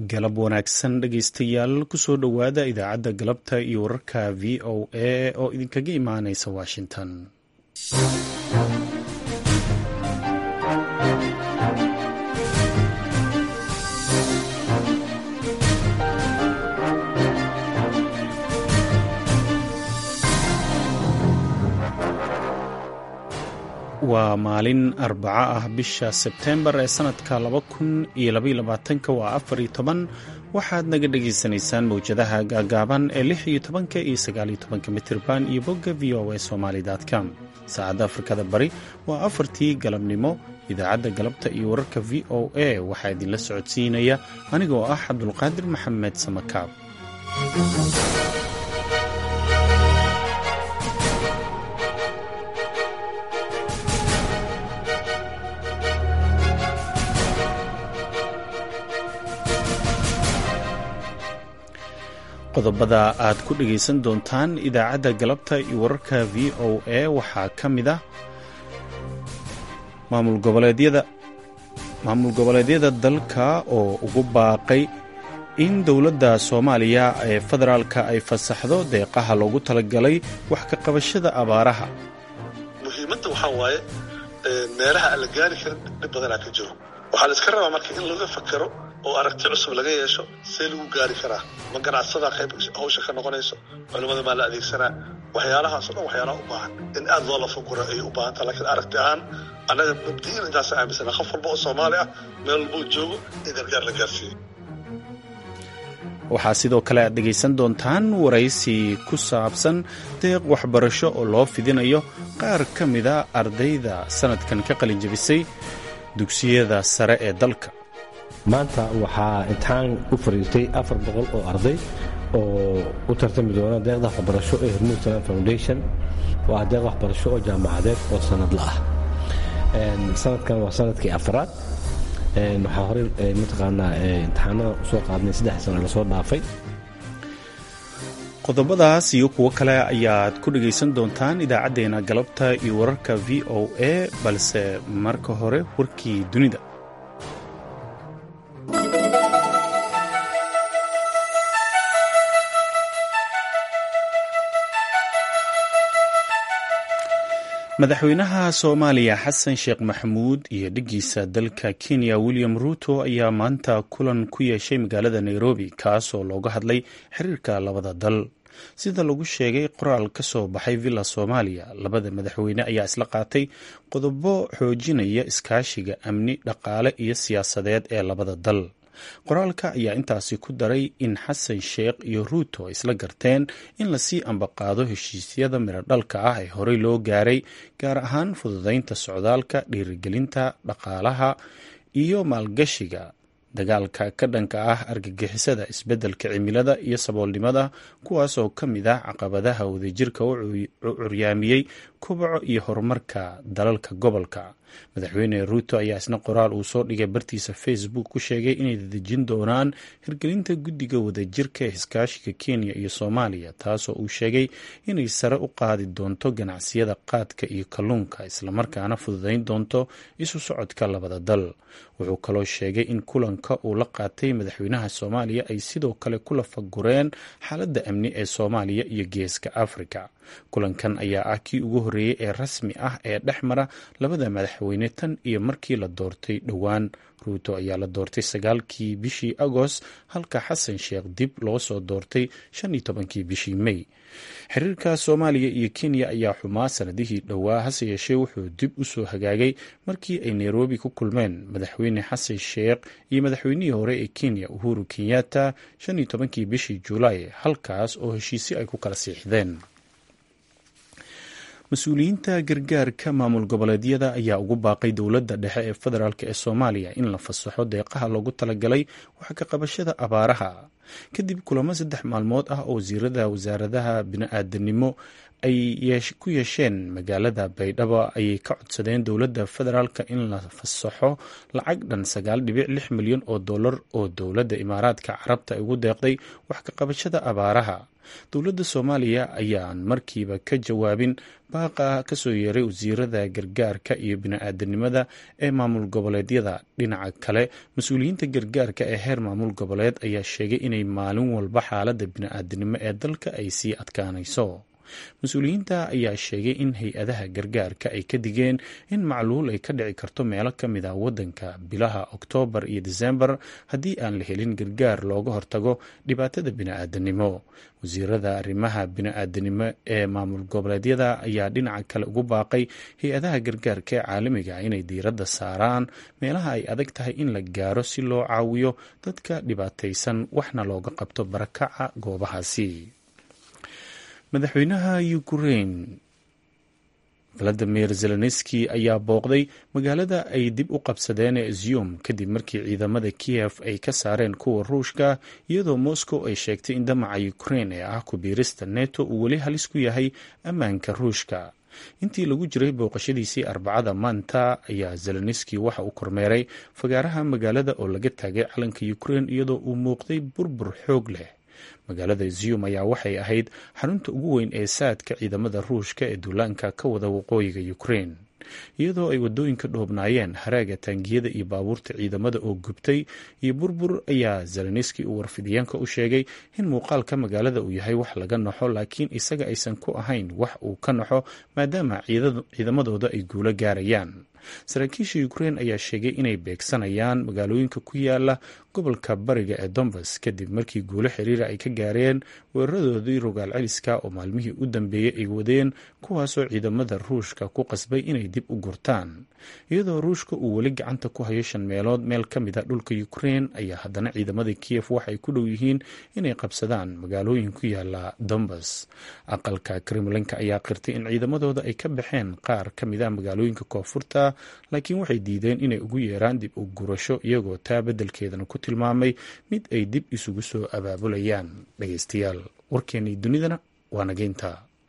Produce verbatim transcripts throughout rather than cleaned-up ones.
galab wanaagsan dhegaystayaal kusoo dhowaada idaacadda galabta iyo wararka v o a oo idinkaga imaanaysa washington. waa maalin arbaco ah bisha sebteembar ee sanadka laba kun iyo labaiyo labaatanka waa afar iyo toban waxaad naga dhagaysanaysaan mawjadaha gaagaaban ee lix iyo tobanka iyo sagaaliyo tobanka mitirban iyo bogga v o a somali com. saacadda afrikada bari waa afartii galabnimo. idaacadda galabta iyo wararka v o a waxaa idinla socodsiinaya anigoo ah cabdulqaadir maxamed samakaab. qodobada aad ku dhegaysan doontaan idaacadda galabta iyo wararka v o a waxaa ka mid ah maamul goboleedyada maamul goboleedyada dalka oo ugu baaqay in dowladda soomaaliya ee federaalka ay fasaxdo deeqaha loogu talagalay wax ka qabashada abaaraha. muhiimadda waxaa waaye meelaha aan la gaari karin dhib badanaa ka jiro. waxaa la iska rabaa marka in laga fakero oo aragti cusub laga yeesho see lagu gaari karaa. ma ganacsadaa qayb hawsha ka noqonayso, culimmada maa la adeegsanaa, waxyaalahaasoo dhan waxyaalaha u baahan in aad loo lafaguro ayay u baahan taha. laakiin aragti ahaan annaga mabdi'in intaasa aaminsana qof walba oo soomaali ah meel walbuu joogo in gargaar la gaarsiiyo. waxaa sidoo kale aad dhegaysan doontaan waraysi ku saabsan deeq waxbarasho oo loo fidinayo qaar ka mida ardayda sanadkan ka qalinjabisay dugsiyada sare ee dalka. maanta waxaa imtixaan u fadhiistay afar boqol oo arday oo u tartami doona deeqda waxbarasho ee hormuud salaan foundation. waa deeq waxbarasho oo jaamacadeed oo sanadla ah. sanadkan waa sanadkii afaraad. waxaa horey mataqaanaa imtixaanada usoo qaadnay saddex sano lasoo dhaafay. qodobadaas iyo kuwo kale ayaad ku dhegaysan doontaan idaacaddeenna galabta iyo wararka v o a balse marka hore warkii dunida. madaxweynaha soomaaliya xasan sheekh maxamuud iyo dhiggiisa dalka kenya william ruuto ayaa maanta kulan ku yeeshay magaalada nairobi kaasoo looga hadlay xiriirka labada dal. sida lagu sheegay qoraal ka soo baxay villa soomaaliya, labada madaxweyne ayaa isla qaatay qodobo xoojinaya iskaashiga amni, dhaqaale iyo siyaasadeed ee labada dal. qoraalka ayaa intaasi ku daray in xasan sheekh iyo ruuto isla garteen in lasii ambaqaado heshiisyada miradhalka ah ee horey loo gaaray, gaar ahaan fududaynta socdaalka, dhiirigelinta dhaqaalaha iyo maalgashiga, dagaalka ka dhanka ah argagixisada, isbeddelka cimilada iyo saboolnimada, kuwaas oo ka mid ah caqabadaha wadajirka u curyaamiyey koboco iyo horumarka dalalka gobolka. madaxweyne ruuto ayaa isna qoraal uu soo dhigay bartiisa facebook ku sheegay inay dadejin doonaan hirgelinta guddiga wadajirka ee iskaashiga kenya iyo soomaaliya, taasoo uu sheegay inay sare u qaadi doonto ganacsiyada qaadka iyo kalluunka, islamarkaana fududayn doonto isu socodka labada dal. wuxuu kaloo sheegay in kulanka uu la qaatay madaxweynaha soomaaliya ay sidoo kale ku lafagureen xaaladda amni ee soomaaliya iyo geeska afrika. kulankan ayaa ah kii ugu horreeyey ee rasmi ah ee dhex mara labada madaxweyne tan iyo markii la doortay dhowaan. ruuto ayaa la doortay sagaalkii bishii agost, halka xasan sheekh dib loo soo doortay shan iyo tobankii bishii mey. xiriirka soomaaliya iyo kenya ayaa xumaa sanadihii dhowaa, hase yeeshee wuxuu dib u soo hagaagay markii ay nairobi ku kulmeen madaxweyne xasan sheekh iyo madaxweynihii hore ee kenya uhuru kenyatta shan iyo tobankii bishii julaay, halkaas oo heshiisyo ay ku kala siixdeen. mas-uuliyiinta gargaarka maamul goboleedyada ayaa ugu baaqay dowladda dhexe ee federaalk ee soomaaliya in la fasaxo deeqaha loogu talagalay wax ka qabashada abaaraha. kadib kulamo saddex maalmood ah oo wasiirada wasaaradaha bini-aadanimo ay ku yeesheen magaalada baydhabo ayay ka codsadeen dowladda federaalka in la fasaxo lacag dhan sagaal dhibic lix milyan oo dollar oo dowladda imaaraadka carabta ay ugu deeqday wax ka qabashada abaaraha. dowladda soomaaliya ayaan markiiba ka jawaabin baaqa kasoo yeeray wasiirada gargaarka iyo bini-aadanimada ee maamul goboleedyada. dhinaca kale mas-uuliyiinta gargaarka ee heer maamul goboleed ayaa sheegay inay maalin walba xaaladda bini-aadanimo ee dalka ay sii adkaanayso. mas-uuliyiinta ayaa sheegay in hay-adaha gargaarka ay ka digeen in macluul ay ka dhici karto meelo ka mid ah waddanka bilaha oktoobar iyo disembar haddii aan la helin gargaar looga hortago dhibaatada bini-aadanimo. wasiirada arrimaha bini-aadanimo ee maamul goboleedyada ayaa dhinaca kale ugu baaqay hay-adaha gargaarka ee caalamiga inay diiradda saaraan meelaha ay adag tahay in la gaaro si loo caawiyo dadka dhibaataysan waxna looga qabto barakaca goobahaasi. madaxweynaha Ukraine Volodymyr Zelensky ayaa booqday magaalada ay dib u qabsadeen ee Izium kadib markii ciidamada Kiev ay ka saareen kuwa Ruushka, iyadoo Moscow ay sheegtay in damaca Ukraine ee ah ku biirista NATO uu weli halis ku yahay ammaanka Ruushka. intii lagu jiray booqashadiisii arbacada maanta ayaa Zelensky waxa uu kormeeray fagaaraha magaalada oo laga taagay calanka Ukraine iyadoo uu muuqday burbur xoog leh. magaalada Izium ayaa waxay ahayd xarunta ugu weyn ee saadka ciidamada Ruushka ee duulaanka ka wada waqooyiga Ukraine, iyadoo ay wadooyinka dhoobnaayeen haraaga taangiyada iyo baabuurta ciidamada oo gubtay iyo burbur. ayaa Zelensky uu warfidyaanka u sheegay in muuqaalka magaalada uu yahay wax laga naxo, laakiin isaga aysan ku ahayn wax uu ka naxo maadaama ciidamadooda ay guulo gaarayaan. saraakiisha Ukraine ayaa sheegay inay beegsanayaan magaalooyinka ku yaala gobolka bariga ee Donbas kadib markii guulo xiriira ay ka gaareen weeraradoodii rogaal celiska oo maalmihii u dambeeyey ay wadeen, kuwaasoo ciidamada Ruushka ku qasbay inay dib u gurtaan. iyadoo Ruushka uu weli gacanta ku hayo shan meelood meel ka mid a dhulka Ukraine ayaa haddana ciidamada Kiev waxay ku dhow yihiin inay qabsadaan magaalooyin ku yaala Donbas. aqalka Kremlinka ayaa qirtay in ciidamadooda ay ka baxeen qaar ka mid a magaalooyinka koonfurta, laakiin waxay diideen inay ugu yeeraan dib u gurasho, iyagoo taa beddelkeedana ku tilmaamay mid ay dib isugu soo abaabulayaan. dhegeystayaal, warkeennii dunidana waa nageynta.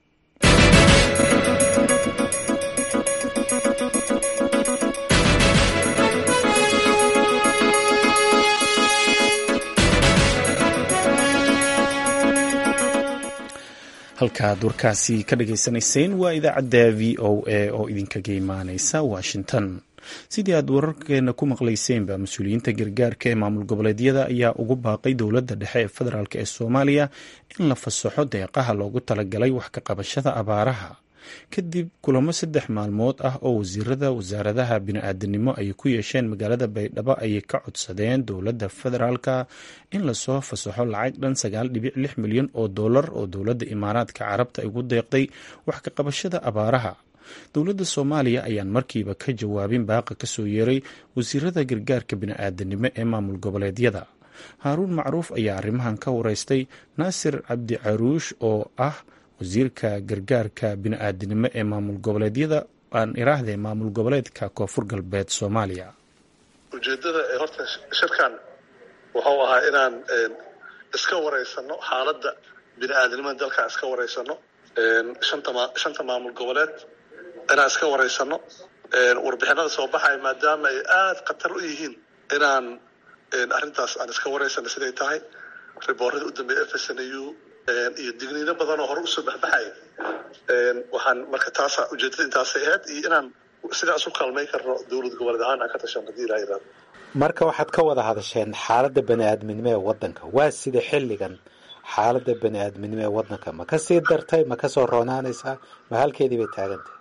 halkaad warkaasi ka dhageysanayseen waa idaacadda v o a oo idinkaga imaaneysa Washington. sidii aad wararkeena ku maqlayseenba mas-uuliyiinta gargaarka ee maamul goboleedyada ayaa ugu baaqay dowladda dhexe ee federaalk ee Soomaaliya in la fasaxo deeqaha loogu talagalay wax ka qabashada abaaraha kadib kulamo saddex maalmood ah oo wasiirada wasaaradaha bini-aadanimo ay ku yeesheen magaalada Baydhabo ayay ka codsadeen dowladda federaalka in lasoo fasaxo lacag dhan sagaal dhibic lix milyan oo dollar oo dowladda Imaaraadka Carabta ay ugu deeqday wax ka qabashada abaaraha. dowladda Soomaaliya ayaan markiiba ka jawaabin baaqa kasoo yeeray wasiirada gargaarka bini-aadanimo ee maamul goboleedyada. Haaruun Macruuf ayaa arrimahan ka wareystay Naasir Cabdi Caruush oo ah wasiirka gargaarka bini-aadanimo ee maamul goboleedyada aan iraahdee maamul goboleedka Koonfur Galbeed Soomaaliya. ujeedada ee horta shirkan wuxuu ahaa inaan iska wareysano xaaladda bini-aadanimada dalka, iska wareysano shanta shanta maamul goboleed, inaan iska wareysano warbixinada soo baxay maadaama ay aad khatar u yihiin inaan arrintaas aan iska wareysano siday tahay. riboorada u dambeeya F S N U iyo digniino badan oo hore usoo baxbaxay, waxaan marka taasa ujeedada intaasay ahayd iyo inaan sidaas u kaalmay karno dowlad goboleed ahaan aan ka tashan hadii ilaa yiraahdo. marka waxaad ka wada hadasheen xaaladda bani-aadminimo ee waddanka. waa sida xilligan xaaladda bani-aadminimo ee waddanka ma ka sii dartay, ma ka soo roonaanaysaa, ma halkeedii bay taagantahay?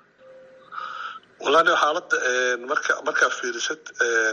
walahi xaaladda marka markaa fiirisad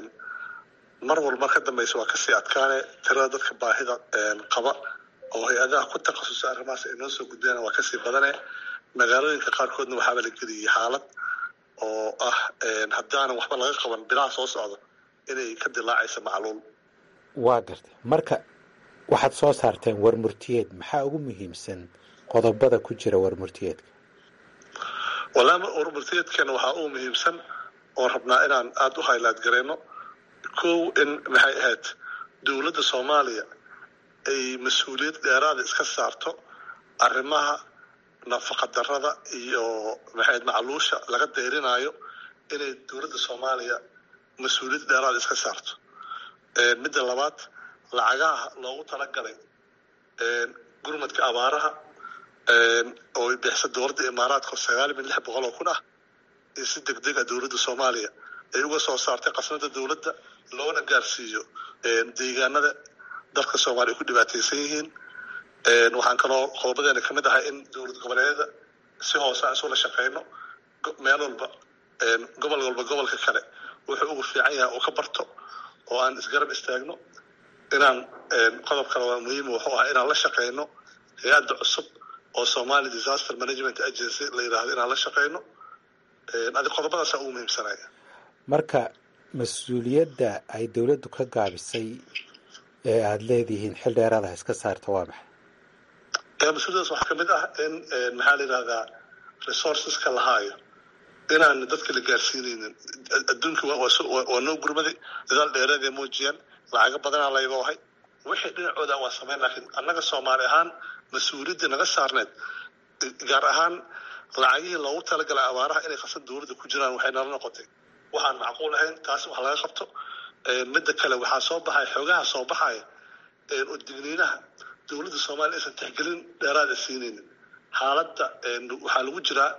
mar walba ka dambaysa waa kasii adkaane. tirada dadka baahida qaba oo hay-adaha ku takhasusay arrimahaas ay noo soo gudbeen waa kasii badane. magaalooyinka qaarkoodna waxaaba la geliyey xaalad oo ah haddaanan waxba laga qaban bilaha soo socda inay ka dilaacaysa macluul. waa gartay. marka waxaad soo saarteen warmurtiyeed. maxaa ugu muhiimsan qodobada ku jira warmurtiyeedka? walaama warmurtiyeedkana waxaa ugu muhiimsan oon rabnaa inaan aada u haylaad gareyno. kow, in maxay ahayd dowladda Soomaaliya ay mas-uuliyad dheeraada iska saarto arrimaha nafaqa darrada iyo maxay macluusha laga deyrinayo, inay dowladda Soomaaliya mas-uuliyad dheeraada iska saarto. midda labaad, lacagaha loogu talagalay gurmadka abaaraha oo bixisa dowladda imaaraadka sagaal milyan lix boqol oo kun ah iyo si degdeg ah dowladda Soomaaliya ay uga soo saartay qasnada dowladda loona gaarsiiyo deegaanada dalka Soomaaliya ku dhibaataysan yihiin. waxaan kaloo qodobadeena kamid ahay in dowlad goboleedyada si hoose aan isula shaqeyno meel walba gobol walba gobolka kale wuxuu ugu fiican yahay oo ka barto oo aan isgarab istaagno. inaan qodob kale waa muhiim wuxuu ahaa inaan la shaqeyno hay'adda cusub oo Somali Disaster Management Agency la yiraahdo inaan la shaqeyno. adi qodobadaas ugu muhiimsanaya. marka mas-uuliyadda ay dowladdu ka gaabisay ee aada leedihiin xil dheeraada iska saarta waa maxay? mas-uuliyadaas waxaa kamid ah in maxaa la yidhahdaa resourceska la haayo inaan dadka la gaarsiinaynin. adduunka waa noo gurmaday dadaal dheereed ee muujiyeen lacaga badanaa laydoohay wixii dhinacooda waa sameyn. laakiin annaga Soomaali ahaan mas-uuliyadda naga saarneed gaar ahaan lacagihii loogu talagalay abaaraha inay qasad dowladda ku jiraan waxay nala noqotay waxaan macquul ahayn. taas wax laga qabto. midda kale waxaa soo baxay xoogaha soo baxaya oo digniinaha dowladda Soomaaliya aysan tixgelin dheeraad ah siinaynin. xaaladda waxaa lagu jiraa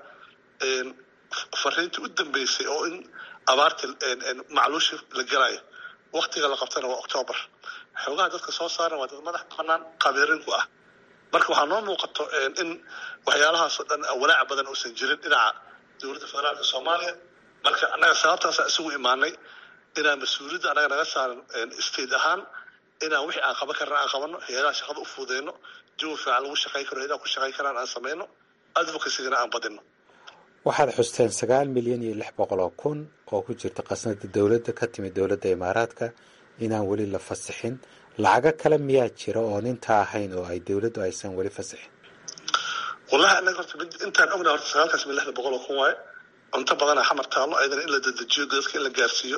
fariintii u dambeysay oo in abaarta macluushi la galayo waqtiga la qabtana waa October. xoogaha dadka soo saaran waa dad madax banaan qabiirin ku ah. marka waxaa noo muuqato in waxyaalahaas oo dhan walaac badan uusan jirin dhinaca dowladda federaalka Soomaaliya. marka annaga sababtaas isugu imaanay inaan mas-uuliyadda annaga naga saaran state ahaan inaan wixii aan qaban karna aan qabano hay'adaha shaqada u fududeyno jawi fiican lagu shaqayn karo hay'adaha ku shaqayn karaan aan sameyno advocacy-gana aan badino. waxaad xusteen sagaal milyan iyo lix boqol oo kun oo ku jirta qasnada dowladda ka timid dowladda imaaraadka inaan weli la fasixin. lacago kale miyaa jira oon intaa ahayn oo ay dowladdu aysan weli fasixin? wallahi annaga horta intaan ognaa horta sagaalkaas milyan lix boqol oo kun waaye. cunto badanaa xamar taallo ayadana in la dedejiyo dadka in la gaarsiiyo.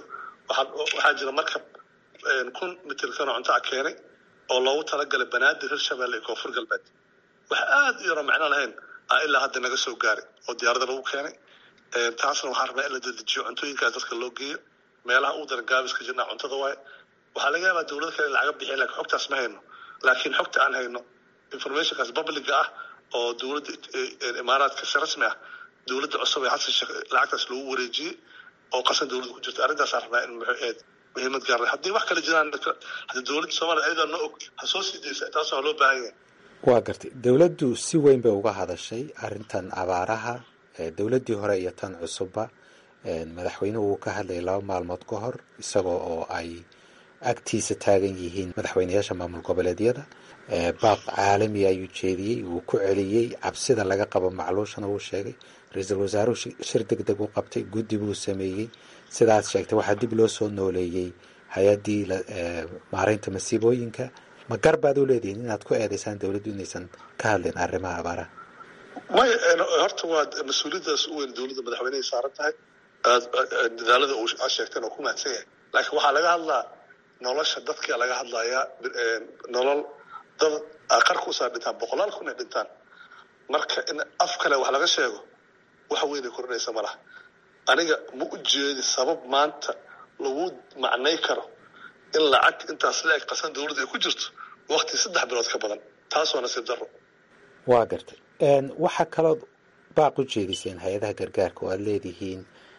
waxaa jira markab kun mitirkan oo cunto a keenay oo loogu talagalay banaadir hirshabelle iyo koonfur galbeed. wax aad u yaro macno lahayn aa ilaa hadda naga soo gaaray oo diyaarada lagu keenay. taasna waxaan rabaa in la dedejiyo cuntooyinkaas dadka loo geeyo meelaha uu daran gaabiska jirnaa cuntada waaye. waxaa laga yaabaa dowlad kale lacaga bixiya laakiin xogtaas ma hayno. laakiin xogta aan hayno informationkaas publica ah oo dowladda imaaraadka si rasmi ah dowladda cusub ee xasan sheekh lacagtaas loogu wareejiyey oo qasan dowladda ku jirta. arrintaas aan rabaa in muxuu ahayd muhiimad gaar leh. haddii wax kale jiraan haddii dowladda Soomaaliya ayadoo noo og ha soo sii deysa taas waa loo baahan yahay. waa gartay dowladdu si weyn bay uga hadashay arrintan abaaraha. dowladdii hore iyo tan cusubba madaxweynuhu wuu ka hadlayay laba maalmood ka hor isagoo oo ay agtiisa taagan yihiin madaxweynayaasha maamul goboleedyada. baaq caalami ayuu jeediyey wuu ku celiyey cabsida laga qabo macluushana wuu sheegay. ra-iisul wasaaruhu shir deg deg u qabtay guddi buu sameeyey. sidaas sheegtay waxaa dib loo soo nooleeyey hay-addii maareynta masiibooyinka. ma gar baad u leedihiin inaad ku eedaysaan dowladdu inaysan ka hadlin arrimaha abaaraha? may horta waa mas-uuliyaddaas u weyn dowladda madaxweynehay saaran tahay. dadaalada uu sheegteen oo ku mahadsan yahay. laakiin waxaa laga hadlaa nolosha dadka laga hadlayaa nolol dad qarka usaa dhintaan boqolaal kun ay dhintaan. marka in af kale wax laga sheego wax weyn ay kordhinaysa ma laha. aniga ma u jeedi sabab maanta lagu macnay karo in lacag intaas la eg qasan dowladda ay ku jirto waqti saddex bilood ka badan. taas waa nasiib darro. waa gartay. waxaa kaloo baaq u jeediseen hay-adaha gargaarka oo aada leedihiin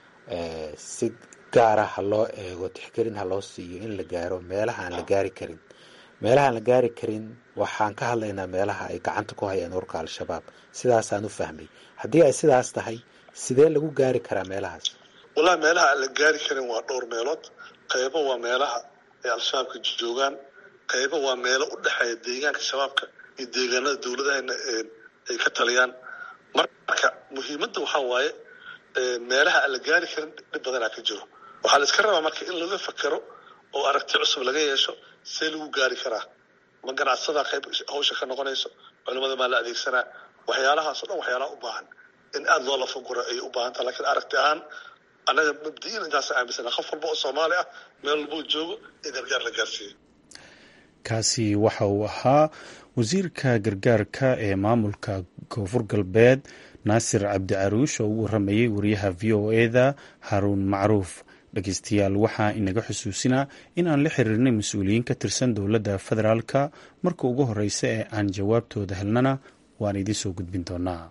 si gaara ha loo eego tixgelin ha loo siiyo in la gaaro meelaha aan la gaari karin. meelaha aan la gaari karin waxaan ka hadlaynaa meelaha ay gacanta ku hayaan ururka al-shabaab. sidaasaan u fahmay. haddii ay sidaas tahay sidee lagu gaari karaa meelahaas? wallahi meelaha aan la gaari karin waa dhowr meelood. qaybo waa meelaha ay al-shabaabka joogaan. qaybo waa meelo u dhexeeya deegaanka shabaabka iyo deegaanada dowladahana ay ka taliyaan. marka muhiimadda waxaa waaye meelaha aan la gaari karin dhib badanaa ka jiro. waxaa la iska rabaa marka in laga fakero oo aragti cusub laga yeesho see lagu gaari karaa. ma ganacsadaa qayb hawsha ka noqonayso culimada maa la adeegsanaa. waxyaalahaas o dhan waxyaalaha u baahan in aada loo lafaguro ayay u baahan taha. lakiin aragti ahaan annaga mabdi'in intaasa aaminsana qof walba oo Soomaali ah meel walba uu joogo in gargaar la gaarsiiyo. kaasi waxa uu ahaa wasiirka gargaarka ee maamulka koonfur galbeed naasir cabdi caruush oo ugu waramayey wariyaha v o e da haruun macruuf. dhegeystayaal waxaa inaga xusuusinaa in aan la xiriirnay mas-uuliyiin ka tirsan dowladda federaalka marka ugu horeysa ee aan jawaabtooda helnana waan idiin soo gudbin doonaa.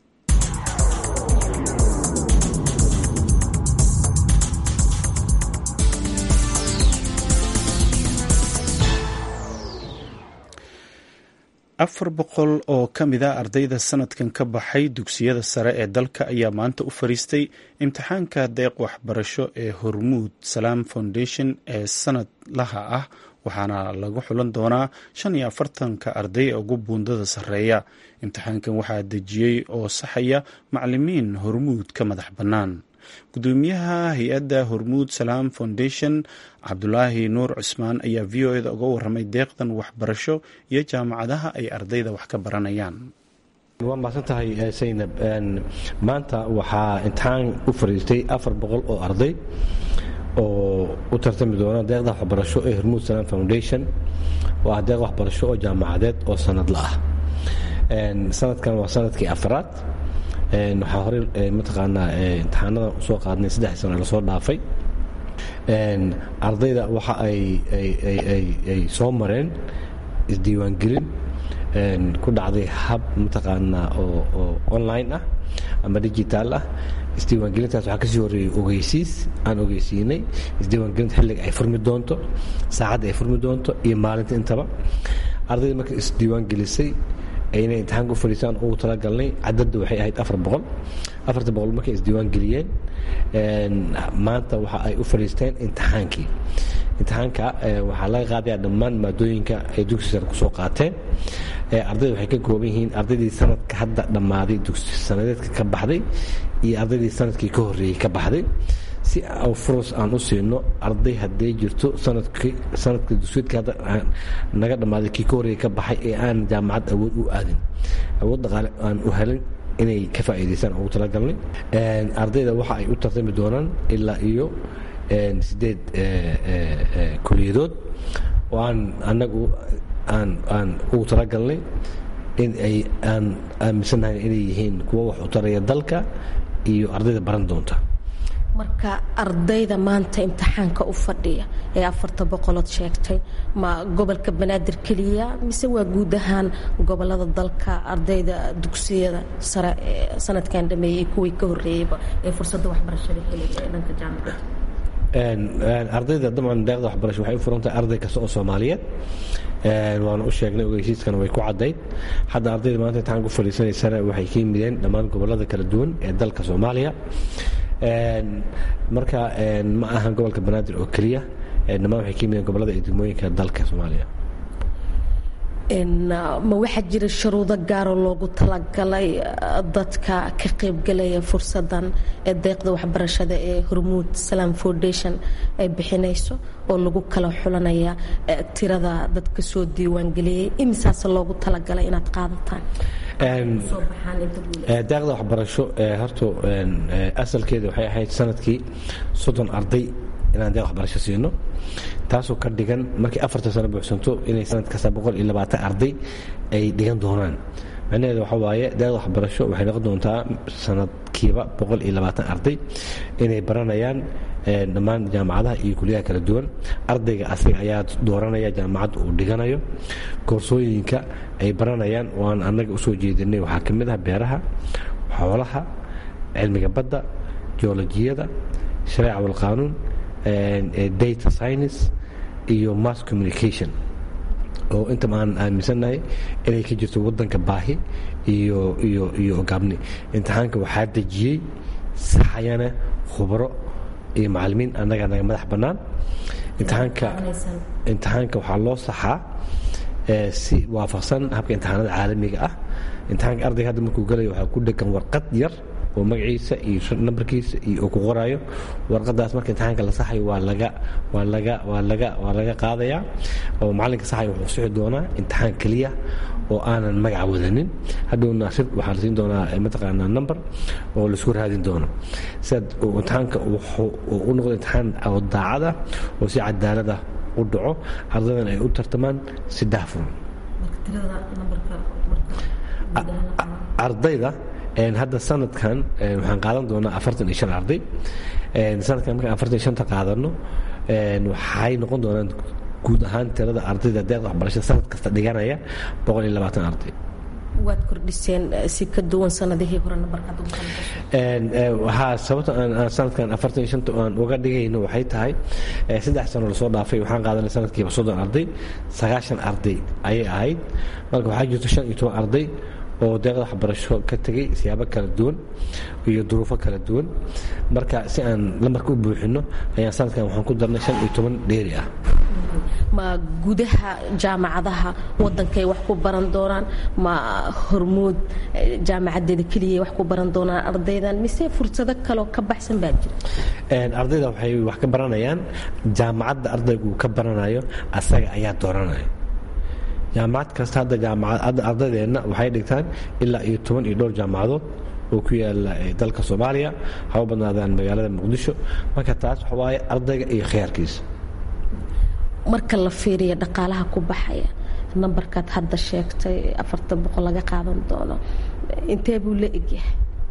afar boqol oo ka mid a ardayda sanadkan ka baxay dugsiyada sare ee dalka ayaa maanta u fariistay imtixaanka deeq waxbarasho ee hormuud salaam foundation ee sanadlaha ah waxaana lagu xulan doonaa shan iyo afartanka arday ee ugu buundada sarreeya. imtixaankan waxaa dejiyey oo saxaya macalimiin hormuud ka madax bannaan. gudoomiyaha hay-adda hormuud salaam foundation cabdulaahi nuur cusmaan ayaa v o eda uga waramay deeqdan waxbarasho iyo jaamacadaha ay ardayda wax ka baranayaan. waa mahadsan tahay saynab. maanta waxaa imtixaan u fariistay afar boqol oo arday oo u tartami doona deeqda waxbarasho ee hormuud salaam foundation oo ah deeq waxbarasho oo jaamacadeed oo sanadla ah. sanadkan waa sanadkii afraad. waxaa horey mataqaanaa imtixaanada usoo qaadnay saddex sano lasoo dhaafay. ardayda waxa ay soo mareen isdiiwaangelin ku dhacday hab mataqaanaa oo online ah ama digitaal ah. isdiiwaangelintaas waxaa kasii horeeyey ogeysiis aan ogeysiinay isdiiwaangelinta xilliga ay furmi doonto, saacadda ay furmi doonto iyo maalinta intaba. ardayda marka isdiiwaangelisay inay imtixaanka u fadhiisaan ugu talagalnay cadadda waxay ahayd afar boqol. afarta boqol markay isdiiwaan geliyeen maanta waxa ay u fadhiisteen imtixaankii. imtixaanka waxaa laga qaadayaa dhammaan maadooyinka ay dugsi sare kusoo qaateen. ardayda waxay ka kooban yihiin ardaydii sanadka hadda dhammaaday dugsi sanadeedka ka baxday iyo ardaydii sanadkii ka horreeyey ka baxday, si furas aan u siino arday hadday jirto sanadka dugsiyeedka hadda naga dhammaaday kii ka horreeyey ka baxay ee aan jaamacad awood u aadin, awood dhaqaale aan u helin inay ka faa'iidaystaan ugu talagalnay. ardayda waxa ay u tartami doonaan ilaa iyo sideed kuliyadood oo aan annagu aan aan ugu talagalnay in ay aan aaminsannahay inay yihiin kuwo wax u taraya dalka iyo ardayda baran doonta. marka ardayda maanta imtixaanka u fadhiya ee afarta boqolood sheegtay ma gobolka banaadir keliya mise waa guud ahaan gobolada dalka ardayda dugsiyada sare ee sanadkan dhameeyey kuwii ka horreeyeyba ee fursadda waxbarashada helaya ee dhanka jaamacadda? ardayda dabcan deeqda waxbarasho waxay u furan tahay arday kasta oo Soomaaliyeed. waana u sheegnay ogeysiiskana way ku caddayd. hadda ardayda maanta imtixaanka u fadhiisanaysana waxay ka yimideen dhammaan gobolada kala duwan ee dalka Soomaaliya. marka ma ahan gobolka banaadir oo keliya, dhammaan waxay ka yimideen gobolada iyo degmooyinka dalka Soomaaliya. ma waxaa jira shuruudo gaaroo loogu talagalay dadka ka qaybgalaya fursadan ee deeqda waxbarashada ee hormuud salaam foundation ay bixinayso oo lagu kala xulanaya tirada dadka soo diiwaangeliyey imisaase loogu talagalay inaad qaadataan? deeqda waxbarasho horta asalkeeda waxay ahayd sanadkii soddon arday inaan deeq waxbarasho siino, taasoo ka dhigan markii afartan sano buuxsanto inay sanad kasta boqol iyo labaatan arday ay dhigan doonaan. macnaheedu waxa waaye deeqda waxbarasho waxay noqon doontaa sanadkiiba boqol iyo labaatan arday inay baranayaan dhammaan jaamacadaha iyo kuliyadaha kala duwan. ardayga asiga ayaa dooranaya jaamacadda uu dhiganayo. koorsooyinka ay baranayaan waan annaga usoo jeedinay waxaa ka mid ah beeraha, xoolaha, cilmiga badda, geolojiyada, shareeca walqaanuun, data science iyo mass communication oo inta aan aaminsannahay inay ka jirto waddanka baahi iyo iyo iyo ogaabni. imtixaanka waxaa dejiyey saxayana khubaro iyo macallimiin annaga naga madax bannaan. imtixaanka imtixaanka waxaa loo saxaa si waafaqsan habka imtixaanada caalamiga ah. imtixaanka ardayga hadda markuu galayo waxaa ku dhegan warqad yar oo magaciisa iyo nambarkiisa iyo ku qoraayo. warqadaas marka imtixaanka la saxayo waa laga waa laga waa laga waa laga qaadayaa oo macallinka saxayo wuxuu sixi doonaa imtixaan keliya oo aanan magaca wadanin. hadhowna sid waxaa la siin doonaa mataqaanaa number oo laisku raadin doono. sidaad imtixaanka wuxuu u noqdo imtixaan oo daacada oo si cadaalad ah u dhaco, ardaydan ay u tartamaan saddex furan. ardayda hadda sanadkan waxaan qaadan doonaa afartan iyo shan arday. sanadkan markaan afartan iyo shanta qaadano waxay noqon doonaan guud ahaan tirada ardayda deeqda waxbarashada sanad kasta dhiganaya boqol iyo labaatan arday. waad kordhiseen si ka duwan sanadihii hore nambarkaad ugu qaadayso. waxaa sababta aan sanadkan afartan iyo shanta aan uga dhigayno waxay tahay saddex sano lasoo dhaafay waxaan qaadanay sanadkiiba soddon arday sagaashan arday ayay ahayd marka waxaa jirto shan iyo toban arday oo deeqda waxbarasho ka tegay siyaabo kala duwan iyo duruufo kala duwan marka si aan lambarka u buuxino ayaan sanadkan waxaan ku darnay shan iyo toban dheeri ah. ma gudaha jaamacadaha wadankay wax ku baran doonaan ma hormuud jaamacadeeda keliya wax ku baran doonaan ardaydan mise fursado kaloo ka baxsan baa jira? ardayda waxay wax ka baranayaan jaamacadda ardaygu ka baranayo asaga ayaa dooranaya. jaamacad kasta hadda jaamacad ardaydeena waxay dhigtaan ilaa iyo toban iyo dhowr jaamacadood oo ku yaala dalka Soomaaliya haba badnaadaan magaalada Muqdisho marka taas waxa waaye ardayga iyo khiyaarkiisa. marka la fiiriyo dhaqaalaha ku baxaya nambarkaad hadda sheegtay afartan boqol laga qaadan doono intee buu la egyahay?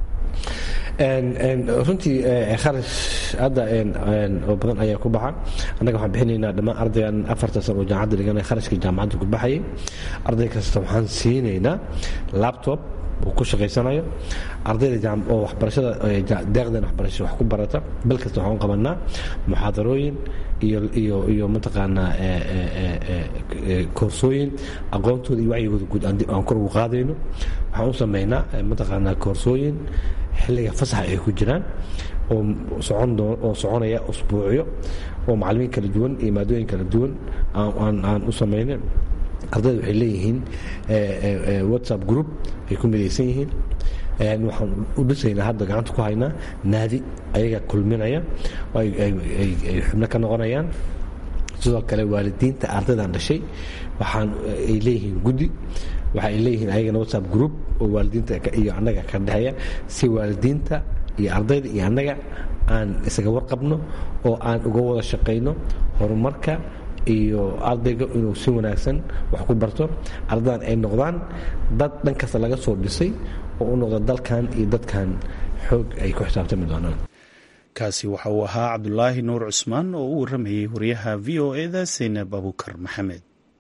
runtii kharash hadda oo badan ayaa ku baxa annaga waxaan bixinaynaa dhammaan ardaygan afartan sano oo jaamacadda dhiganaya kharashkii jaamacadda ku baxayay arday kasta waxaan siinaynaa laptop uu ku shaqaysanayo ardayda oo waxbarashada deeqdan waxbarasho wax ku barata bal kasta waxaan qabanaa muxaadarooyin iyo iyo iyo mataqaanaa koorsooyin aqoontooda iyo wacyigooda guud aan kor ugu qaadayno waxaan u sameynaa mataqaanaa koorsooyin xilliga fasaxa ay ku jiraan oo socon doon oo soconaya usbuucyo oo macallimiin kala duwan iyo maadooyin kala duwan aan aan u sameynay ardayda waxay leeyihiin whatsapp group ay ku midaysan yihiin waxaan u dhisaynaa hadda gacanta ku haynaa naadi ayaga kulminaya ay xubno ka noqonayaan sidoo kale waalidiinta ardaydan dhashay waxaan ay leeyihiin guddi waxa ay leeyihiin ayagana whatsapp group oo waalidiinta iyo annaga ka dhexeeya si waalidiinta iyo ardayda iyo annaga aan isaga warqabno oo aan uga wada shaqayno horumarka iyo ardayga inuu si wanaagsan wax ku barto ardaydan ay noqdaan dad dhan kasta laga soo dhisay oo u noqda dalkan iyo dadkan xoog ay ku xisaabtami doonaan. kaasi waxa uu ahaa cabdulaahi nuur cusmaan oo u waramayay wariyaha v o eda Seynab Abukar Maxamed.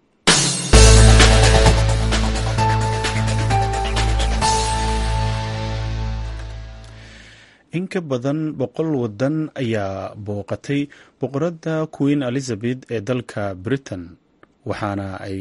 in ka badan boqol wadan ayaa booqatay boqoradda Queen Elizabeth ee dalka Britain waxaana ay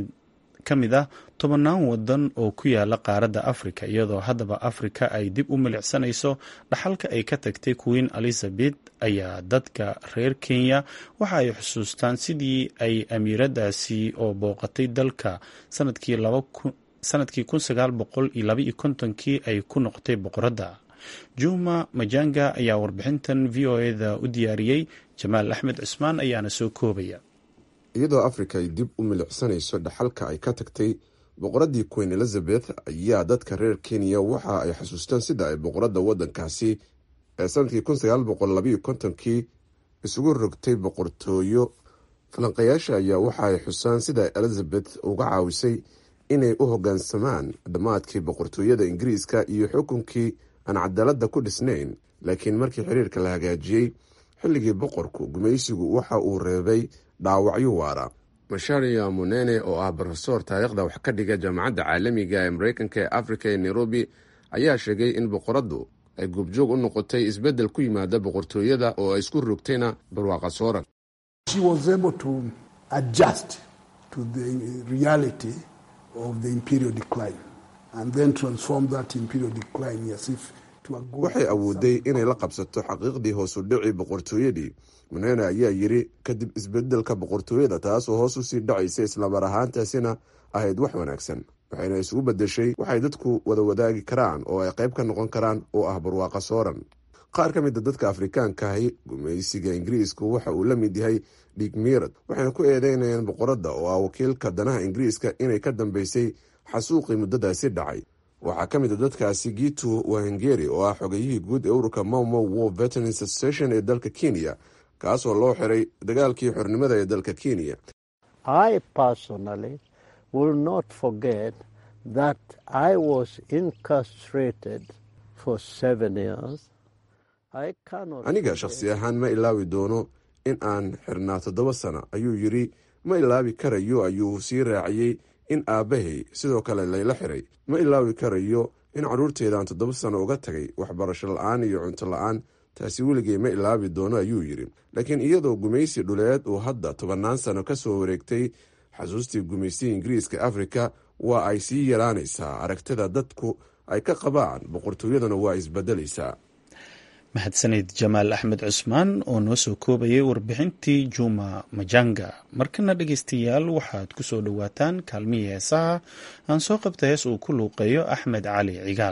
ka mid ah tobannaan wadan oo ku yaala qaaradda Afrika iyadoo haddaba Afrika ay dib u milicsanayso dhaxalka ay ka tagtay Queen Elizabeth ayaa dadka reer Kenya waxa ay xusuustaan sidii ay amiiradaasi oo booqatay dalka sanadkii sanadkii kun sagaal boqol iyo laba iyo kontonkii ay ku noqotay boqoradda. Juma Majanga ayaa warbixintan v o eda u diyaariyey Jamaal Axmed Cismaan ayaana soo koobaya. iyadoo Afrika ay dib u milicsanayso dhaxalka ay ka tagtay boqoraddii Queen Elizabeth ayaa dadka reer Kenya waxa ay xasuustaan sida ay boqoradda waddankaasi ee sanadkii kun sagaal boqol laba iyo kontonkii isugu rogtay boqortooyo. falanqayaasha ayaa waxa ay xusaan sida Elizabeth uga caawisay inay u hoggaansamaan dhammaadkii boqortooyada Ingiriiska iyo xukunkii aan cadaaladda ku dhisnayn laakiin markii xiriirka la hagaajiyey xilligii boqorku gumaysigu waxa uu reebay dhaawacyo waara. Macharia Munene oo ah profesor taariikhda wax ka dhiga jaamacadda caalamiga ee Mareykanka ee Afrika ee Nairobi ayaa sheegay in boqoraddu ay goobjoog u noqotay isbeddel ku yimaada boqortooyada oo ay isku rogtayna barwaaqa sooran. She was able to adjust to the reality of the imperial decline and then transform that imperial decline as if to a good. waxay awooday inay la qabsato xaqiiqdii hoos u dhici boqortooyadii. Munene ayaa yiri kadib isbedelka boqortooyada taas oo hoos u sii dhacaysa isla mar ahaantaasina ahayd wax wanaagsan waxayna isugu bedeshay waxay dadku wada wadaagi karaan oo ay qayb ka noqon karaan oo ah barwaaqa sooran. qaar ka mid a dadka Afrikaanka ahi gumaysiga Ingiriisku waxa uu la mid yahay dhiig miirad waxayna ku eedeynayaan boqoradda oo ah wakiilka danaha Ingiriiska inay ka dambeysay xasuuqii muddadaasi dhacay. waxaa ka mid a dadkaasi Gitu Wahengeri oo ah xogayihii guud ee ururka Mau Mau War Veterans Association ee dalka Kenya kaasoo loo xiray dagaalkii xornimada ee dalka Kenya. I personally will not forget that I was incarcerated for seven years aniga shakhsi ahaan ma ilaawi doono in aan xirnaa toddoba sano ayuu yidhi. ma ilaawi karayo ayuu sii raaciyey in aabbahay sidoo kale layla xiray. ma ilaawi karayo in carruurteedaan toddoba sano uga tagay waxbarasho la-aan iyo cunto la-aan. taasi weligay ma ilaawi doono ayuu yidhi. laakiin iyadoo gumaysi dhuleed uu hadda tobannaan sano ka soo wareegtay, xasuustii gumaysiga ingiriiska afrika waa ay sii yaraanaysaa. aragtida dadku ay ka qabaan boqortooyadana waa isbedelaysaa. mahadsanid jamaal axmed cusmaan oo noo soo koobayay warbixintii juma majanga. markana dhegeystayaal waxaad ku soo dhowaataan kaalmihii heesaha. aan soo qabta hees uu ku luuqeeyo axmed cali cigaal.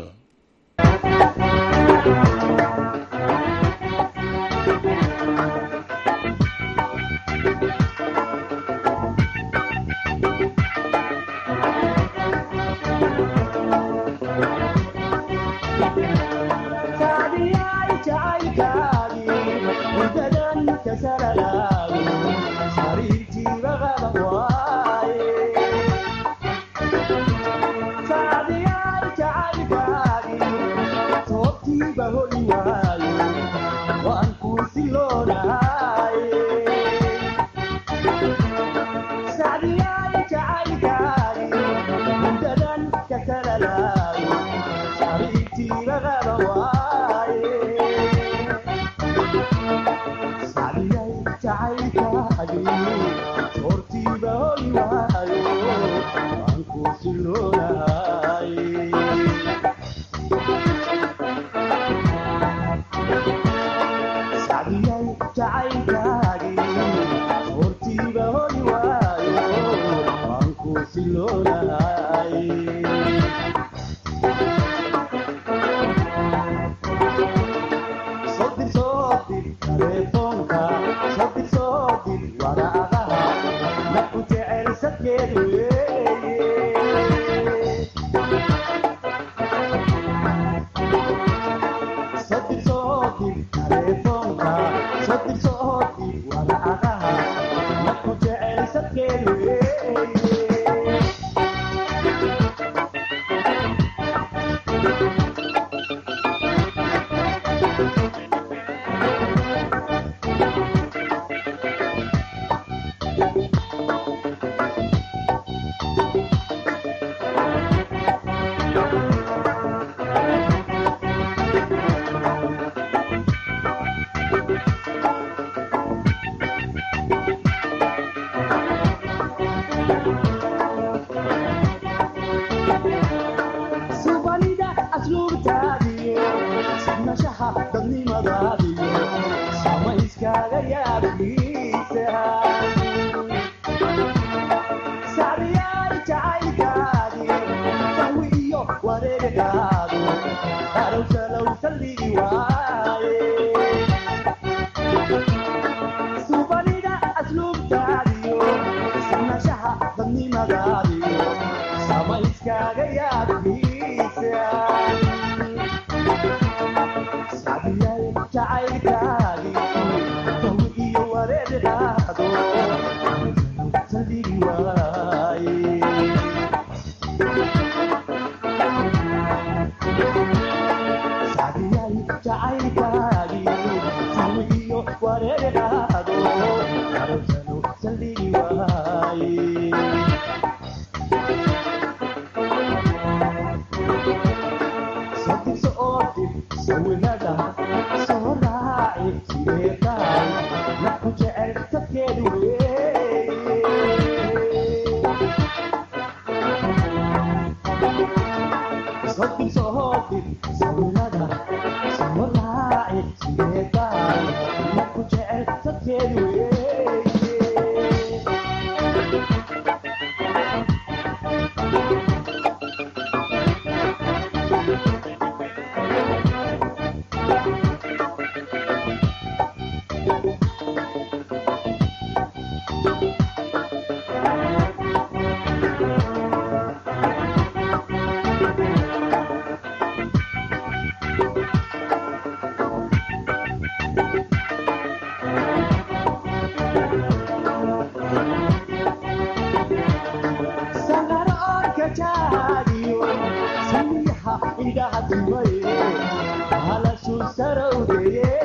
Hala su sarau de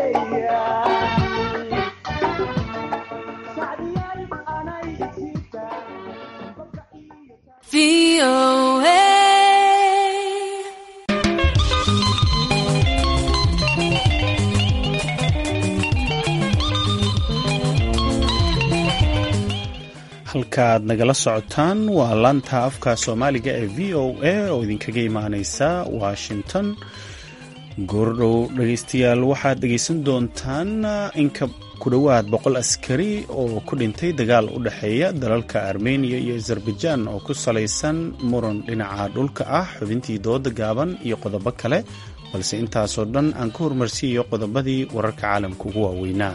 halkaaad nagala socotaan waa laanta afka soomaaliga ee v o a oo idinkaga imaaneysa washington. goordhow dhegeystayaal waxaad dhegeysan doontaan inka ku dhowaad boqol askari oo ku dhintay dagaal u dhexeeya dalalka armeniya iyo azerbaijan oo ku salaysan muran dhinaca dhulka ah, xubintii dooda gaaban iyo qodobo kale, balse intaasoo dhan aan ka hormarsiiyo qodobadii wararka caalamka ugu waaweynaa.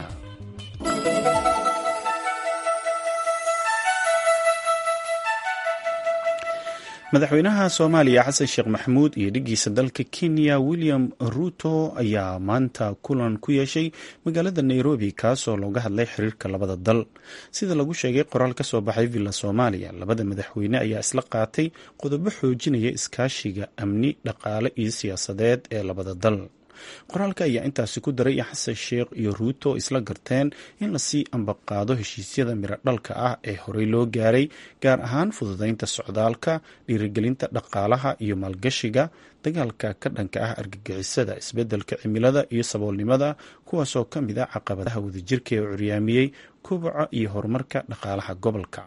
madaxweynaha soomaaliya xasan sheekh maxamuud iyo dhiggiisa dalka kenya william ruto ayaa maanta kulan ku yeeshay magaalada nairobi, kaasoo looga hadlay xiriirka labada dal. sida lagu sheegay qoraal ka soo baxay villa soomaaliya, labada madaxweyne ayaa isla qaatay qodobo xoojinaya iskaashiga amni, dhaqaale iyo siyaasadeed ee labada dal. qoraalka ayaa intaasi ku daray in xasan sheekh iyo ruuto isla garteen in lasii ambaqaado heshiisyada miro dhalka ah ee horey loo gaaray, gaar ahaan fududeynta socdaalka, dhiirigelinta dhaqaalaha iyo maalgashiga, dagaalka ka dhanka ah argagixisada, isbedelka cimilada iyo saboolnimada, kuwaasoo ka mid ah caqabadaha wadajirka ee curyaamiyey koboca iyo horumarka dhaqaalaha gobolka.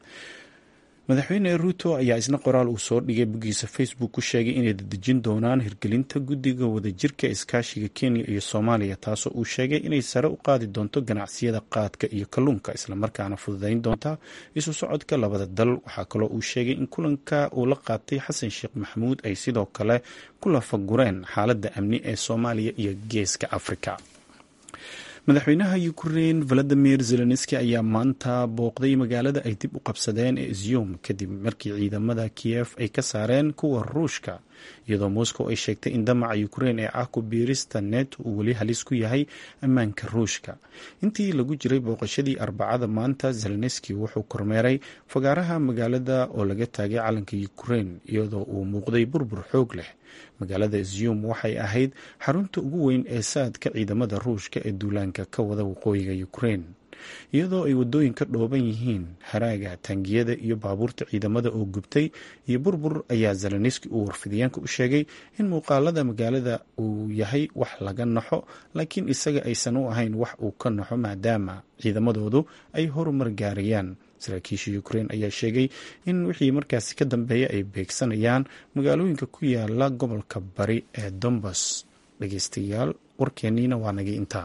madaxweyne ruto ayaa isna qoraal uu soo dhigay boggiisa facebook ku sheegay inay dedejin doonaan hirgelinta guddiga wadajirka iskaashiga kenya iyo soomaaliya, taasoo uu sheegay inay sare u qaadi doonto ganacsiyada qaadka iyo kalluunka, islamarkaana fududeyn doonta isu socodka labada dal. waxaa kaloo uu sheegay in kulanka uu la qaatay xasan sheekh maxamuud ay sidoo kale ku lafagureen xaaladda amni ee soomaaliya iyo geeska afrika. madaxweynaha Ukraine Volodymyr Zelensky ayaa maanta booqday magaalada ay dib u qabsadeen ee Izium kadib markii ciidamada Kiev ay ka saareen kuwa Ruushka, iyadoo Moscow ay sheegtay in damaca Ukraine ee ah ku biirista NATO uu weli halis ku yahay ammaanka Ruushka. intii lagu jiray booqashadii Arbacada maanta, Zelensky wuxuu kormeeray fagaaraha magaalada oo laga taagay calanka Ukraine, iyadoo uu muuqday burbur xoog leh. magaalada Izium waxay ahayd xarunta ugu weyn ee saadka ciidamada Ruushka ee duulaanka ka wada waqooyiga Ukraine, iyadoo ay wadooyin ka dhooban yihiin haraaga taangiyada iyo baabuurta ciidamada oo gubtay iyo burbur. ayaa Zelensky uu warfidyaanka u sheegay in muuqaalada magaalada uu yahay wax laga naxo, laakiin isaga aysan u ahayn wax uu ka naxo maadaama ciidamadoodu ay horumar gaarayaan. saraakiisha Ukraine ayaa sheegay in wixii markaasi ka dambeeya ay beegsanayaan magaalooyinka ku yaala gobolka bari ee Donbas. dhegeystayaal, warkeeniina waa nagay intaa.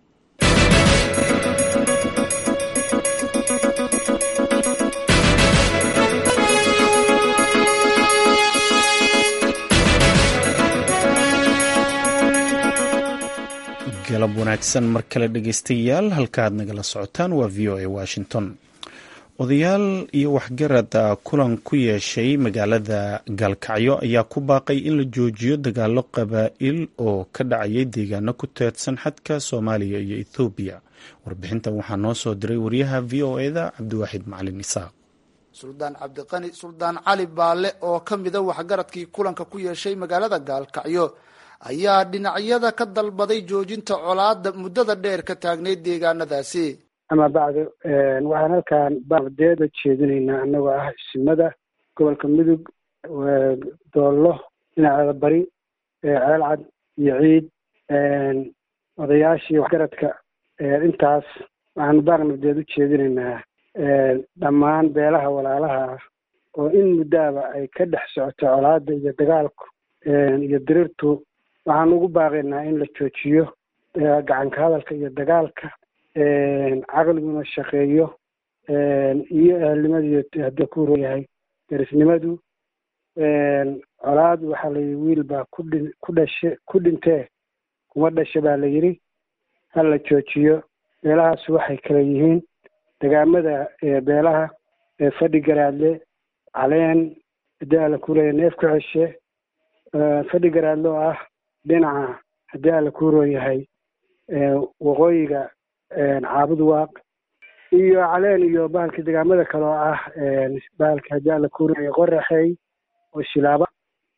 galab wanaagsan mar kale dhegeystayaal, halkaad nagala socotaan waa v o a Washington. odayaal iyo waxgarad kulan ku yeeshay magaalada gaalkacyo ayaa ku baaqay in la joojiyo dagaalo qabaa'il oo ka dhacayay deegaano ku teedsan xadka Soomaaliya iyo Ethiopia. warbixintan waxaa noo soo diray wariyaha v o a da Cabdiwaaxid Macalin Isaaq. suldaan cabdiqani suldaan cali baale oo ka mida waxgaradkii kulanka ku yeeshay magaalada gaalkacyo ayaa dhinacyada ka dalbaday joojinta colaadda muddada dheer ka taagneyd deegaanadaasi. ama bacdo waxaan halkaan baadeeda jeedinaynaa annagoo ah isimada gobolka mudug, doollo, dhinaceeda bari, ceelcad iyo ciid, odayaashii waxgaradka intaas waxaan baaqnadeed u jeedinaynaa dhammaan beelaha walaalaha ah oo in muddaaba ay ka dhex socoto colaadda iyo dagaalku iyo dirirtu. waxaan ugu baaqaynaa in la joojiyo gacanka hadalka iyo dagaalka, caqliguna shaqeeyo, iyo ehelnimadiiyo haddii ku yahay derisnimadu. colaad waxaa la yidhi wiil baa kudhi ku dhashe ku dhintee kuma dhashe baa la yidhi. ha la joojiyo. beelahaas waxay kala yihiin degaamada beelaha fadhi garaadle, caleen, haddii alla ku leeya neef ku ceshe, fadhi garaadle oo ah dhinaca haddii alla ku rooyahay waqooyiga caabud waaq, iyo caleen iyo bahalka degaamada kale oo ah bahalka haddii alla ku rooyay qoraxey oo shilaaba,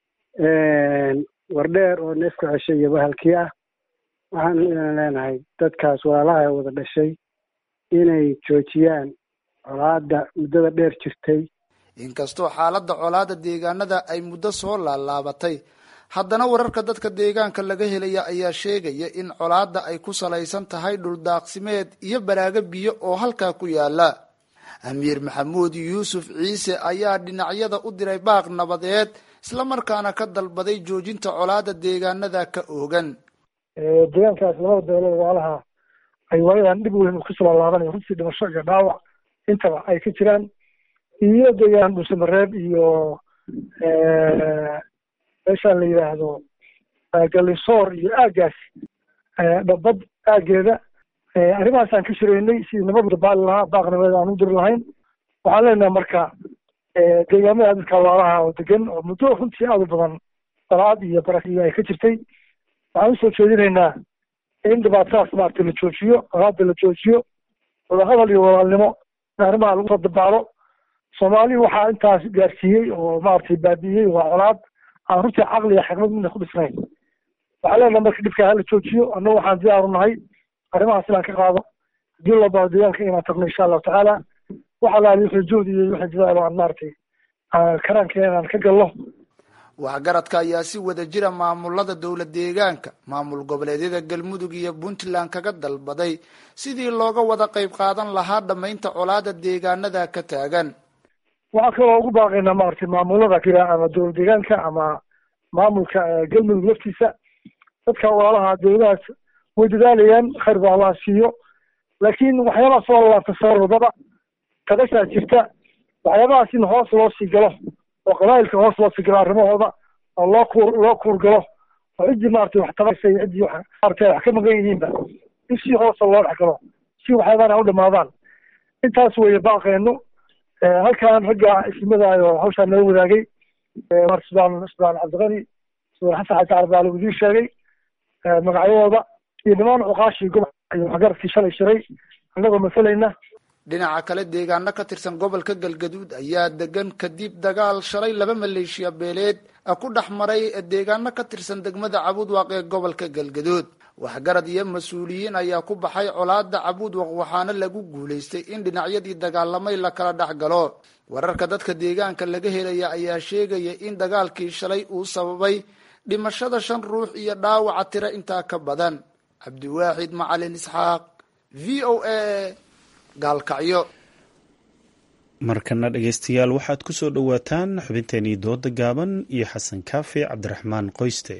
wardheer oo neef ku ceshe iyo bahalkii ah. waxaan leenahay dadkaas walaalaha wada dhashay inay joojiyaan colaadda muddada dheer jirtay. inkastoo xaaladda colaada deegaanada ay muddo soo laalaabatay haddana wararka dadka deegaanka laga helaya ayaa sheegaya in colaadda ay ku salaysan tahay dhuldaaqsimeed iyo baraago biyo oo halkaa ku yaala amiir maxamuud yuusuf ciise ayaa dhinacyada u diray baaq nabadeed islamarkaana ka dalbaday joojinta colaada deegaanada ka oogan deegaankaas labada beelood waalaha ay waayadan dhib weyn kusoo laalaabanaya runtii dhimasho iyo dhaawac intaba ay ka jiraan iyo deegaan dhuusamareeb iyo meeshaan la yidhaahdo galisoor iyo aaggaas dhabad aaggeeda arrimahaasaan ka shiraynay sidii nabad dabaali lahaa baaq nabadeed aan u diri lahayn waxaan leenahay marka deegaamada dadka waalaha oo degan oo muddo runtii aad u badan dalaad iyo barakiyo ay ka jirtay waxaan usoo jeedinaynaa in dhibaatadaas maaragtay la joojiyo colaada la joojiyo wadahadal iyo walaalnimo in arrimaha lagu soo dabaalo soomaali waxaa intaas gaarsiiyey oo maaragtay baabi'iyey waa colaad aan runtii caqli iyo xikmad midna ku dhisnayn waxaan leenahay marka dhibkaa hala joojiyo annagu waxaan diyaar u nahay arrimahaas inaan ka qaado haddii loo baado deegaanka inaan tagno insha allahu tacaala waxa laali wixii juhdi iyo wixii dadaalo aan maaragtay karaankeena inaan ka gallo waxgaradka ayaa si wada jira maamulada dowla deegaanka maamul goboleedyada galmudug iyo puntland kaga dalbaday sidii looga wada qayb qaadan lahaa dhamaynta colaada deegaanada ka taagan waxaa kaloo ugu baaqaynaa maaragtay maamulada jira ama dowla deegaanka ama maamulka galmudug laftiisa dadka walaalaha dowladahaas way dadaalayaan khayr baa allah siiyo laakiin waxyaabaha soo laabta sababada kadashaa jirta waxyaabahaas in hoos loo sii galo oo qabaa'ilka hoos loo sii galo arrimahooda oo loo kuur loo kuur galo oo ciddii maaragtay wax tabaysa iyo ciddii wax maaragtay wax ka maqan yihiinba in si hoosa loo dhex galo si waxyaabahana u dhamaadaan intaas weeye baaqeenu halkaan ragga ismadaayoo hawshaa nala wadaagay sudaan sudaan cabdiqani sudaan xasan xasan carab baa lagu idiin sheegay magacyadooda iyo dhimaan cuqaashii gobolka iyo waxgaradkii shalay shiray annagoo masalayna dhinaca kale deegaano ka tirsan gobolka galgaduud ayaa degan kadib dagaal shalay laba maleeshiya beeleed ku dhex maray deegaano ka tirsan degmada cabuudwaq ee gobolka galgaduud waxgarad iyo mas-uuliyiin ayaa ku baxay colaada cabuudwaq waxaana lagu guulaystay in dhinacyadii dagaalamay la kala dhex galo wararka dadka deegaanka laga helaya ayaa sheegaya in dagaalkii shalay uu sababay dhimashada shan ruux iyo dhaawaca tiro intaa ka badan cabdiwaaxid macalin isxaaq v o a gaalkacyo markana dhegeystayaal waxaad ku soo dhowaataan xubinteenii dooda gaaban iyo xasan kaafi cabdiraxmaan qoyste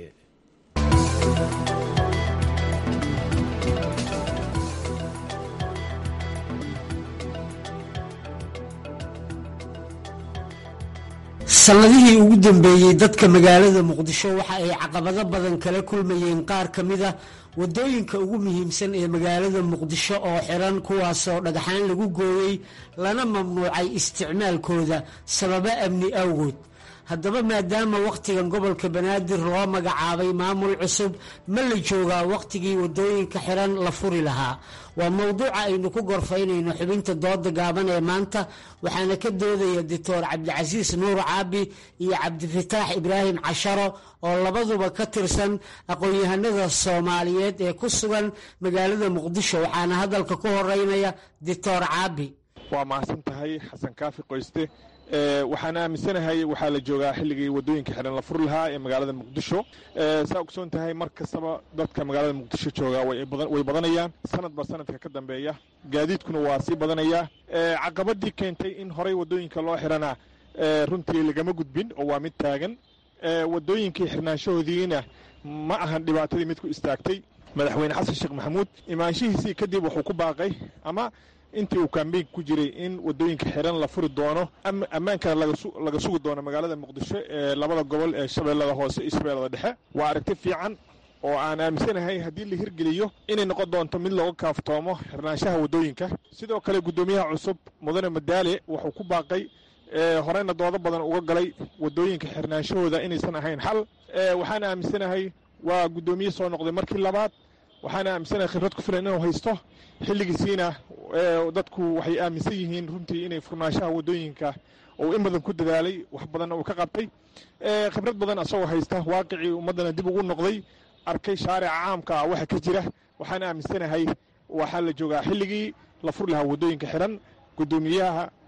sanadihii ugu dambeeyey dadka magaalada muqdisho waxa ay caqabado badan kala kulmayeen qaar ka mid a wadooyinka ugu muhiimsan ee magaalada muqdisho oo xiran kuwaasoo dhagaxaan lagu gooyey lana mamnuucay isticmaalkooda sababo amni awgood haddaba maadaama wakhtigan gobolka banaadir loo magacaabay maamul cusub ma la joogaa wakhtigii wadooyinka xiran la furi lahaa waa mowduuca aynu ku gorfaynayno xubinta dooda gaaban ee maanta waxaana ka doodaya doctor cabdicasiis nuur caabi iyo cabdifataax ibraahim casharo oo labaduba ka tirsan aqoon-yahanada soomaaliyeed ee ku sugan magaalada muqdisho waxaana hadalka ku horeynaya doctor caabi. waa mahadsan tahay xasan kaafi qoyste waxaan aaminsanahay waxaa la joogaa xilligii wadooyinka xiran la furi lahaa ee magaalada muqdisho saa ogsoon tahay mar kastaba dadka magaalada muqdisho joogaa way badanayaan sanadba sanadka ka dambeeya gaadiidkuna waa sii badanaya caqabadii keentay in horey wadooyinka loo xirana runtii lagama gudbin oo waa mid taagan wadooyinkii xirnaanshahoodiina ma ahan dhibaatadii mid ku istaagtay madaxweyne xasan sheekh maxamuud imaanshihiisii kadib wuxuu ku baaqay ama intii uu kambeyn ku jiray in wadooyinka xiran la furi doono ammaankana laga sugi doono magaalada muqdisho ee labada gobol ee shabeellada hoose iyo shabeellada dhexe waa aragti fiican oo aan aaminsanahay haddii la hirgeliyo inay noqon doonto mid looga kaaftoomo xirnaanshaha wadooyinka sidoo kale guddoomiyaha cusub mudane madaale wuxuu ku baaqay horeyna doodo badan uga galay wadooyinka xirnaanshahooda inaysan ahayn xal waxaan aaminsanahay waa guddoomiye soo noqday markii labaad waxaana aaminsanahay khibrad ku filan inuu haysto xilligiisiina dadku waxay aaminsan yihiin runtii inay furnaanshaha wadooyinka uu in badan ku dadaalay wax badanna uu ka qabtay khibrad badan asagoo haysta waaqicii ummaddana dib ugu noqday arkay shaarica caamka waxa ka jira waxaan aaminsanahay waxaa la joogaa xilligii la furi lahaa wadooyinka xiran guddoomiyaha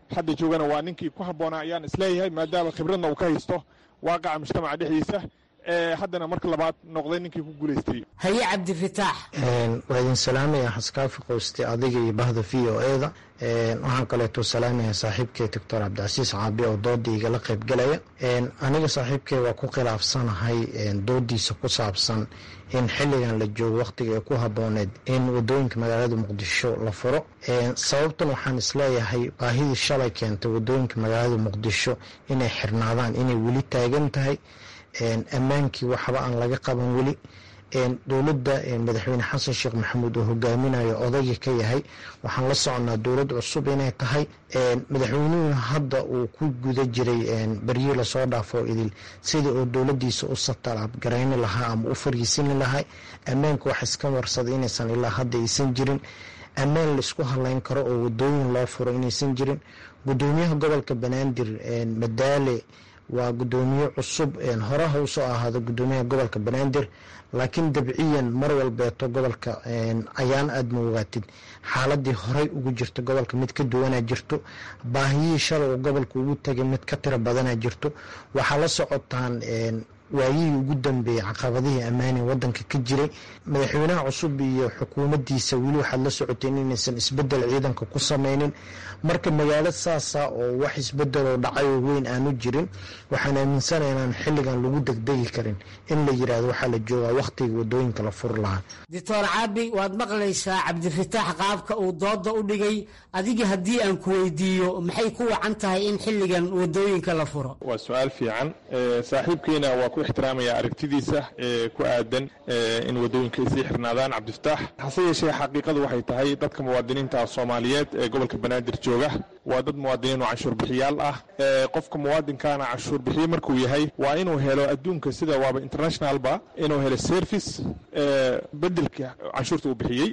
hadda joogana waa ninkii ku habboonaa ayaan isleeyahay maadaama khibradna uu ka haysto waaqaca mujtamaca dhexdiisa haddana marka labaad noqday ninkii ku guulaystay. haye cabdifitaax waa idin salaamaya xaskaafi qoyste adiga iyo bahda v o eda waxaan kaleeto salaamaya saaxiibkay doctor cabdicasiis caabi oo dooda igala qayb galaya. aniga saaxiibkay waa ku khilaafsanahay doodiisa ku saabsan in xilligan la joogo waqtiga ee ku habbooneed in wadooyinka magaalada muqdisho la furo. sababtan waxaan isleeyahay baahidii shalay keentay wadooyinka magaalada muqdisho inay xirnaadaan inay weli taagan tahay. ammaankii waxba aan laga qaban weli. dowladda madaxweyne xasan sheekh maxamuud oo hogaaminayo odayga ka yahay waxaan la soconaa dowlad cusub inay tahay. madaxweynuhu hadda uu ku guda jiray baryii lasoo dhaafo idil sida uu dowladiisa u satalaab garayni lahaa ama u fariisini lahaa. ammaanka wax iska warsaday inaysan ilaa hadda aysan jirin. ammaan laisku halayn karo oo wadooyin loo furo inaysan jirin. gudoomiyaha gobolka banaadir madaale waa gudoomiye cusub horaha usoo ahaado gudoomiyaha gobolka banaadir laakiin dabciyan mar walbeeto gobolka ayaan aad ma ogaatid xaaladii horey ugu jirto gobolka mid ka duwanaa jirto. baahiyihii shalay oo gobolka ugu tagay mid ka tiro badanaa jirto. waxaa la socotaan waayihii ugu dambeeyey caqabadihii ammaani wadanka ka jiray. madaxweynaha cusub iyo xukuumaddiisa weli waxaad la socoteen inaysan isbedel ciidanka ku sameynin. marka magaalo saasa oo wax isbedeloo dhacay oo weyn aanu jirin waxaan aaminsanahay inaan xilligan lagu degdegi karin in la yiraahdo waxaa la joogaa waqtiga wadooyinka la furi lahaa. doctor caabi waad maqlaysaa cabdifitaax qaabka uu dooda u dhigay. adiga haddii aan ku weydiiyo maxay ku wacan tahay in xilligan wadooyinka la furo? waa su-aal fiican. saaxiibkeena waa ku ixtiraamaya aragtidiisa ee ku aadan in wadooyinka ay sii xirnaadaan cabdifitaax. hase yeeshee xaqiiqadu waxay tahay dadka muwaadiniinta soomaaliyeed ee gobolka banaadir jooga waa dad muwaadiniin oo canshuur bixiyaal ah. qofka muwaadinkaana canshuur bixiye markuu yahay waa inuu helo adduunka sida waaba internationalba inuu helo service bedelka canshuurta uu bixiyey.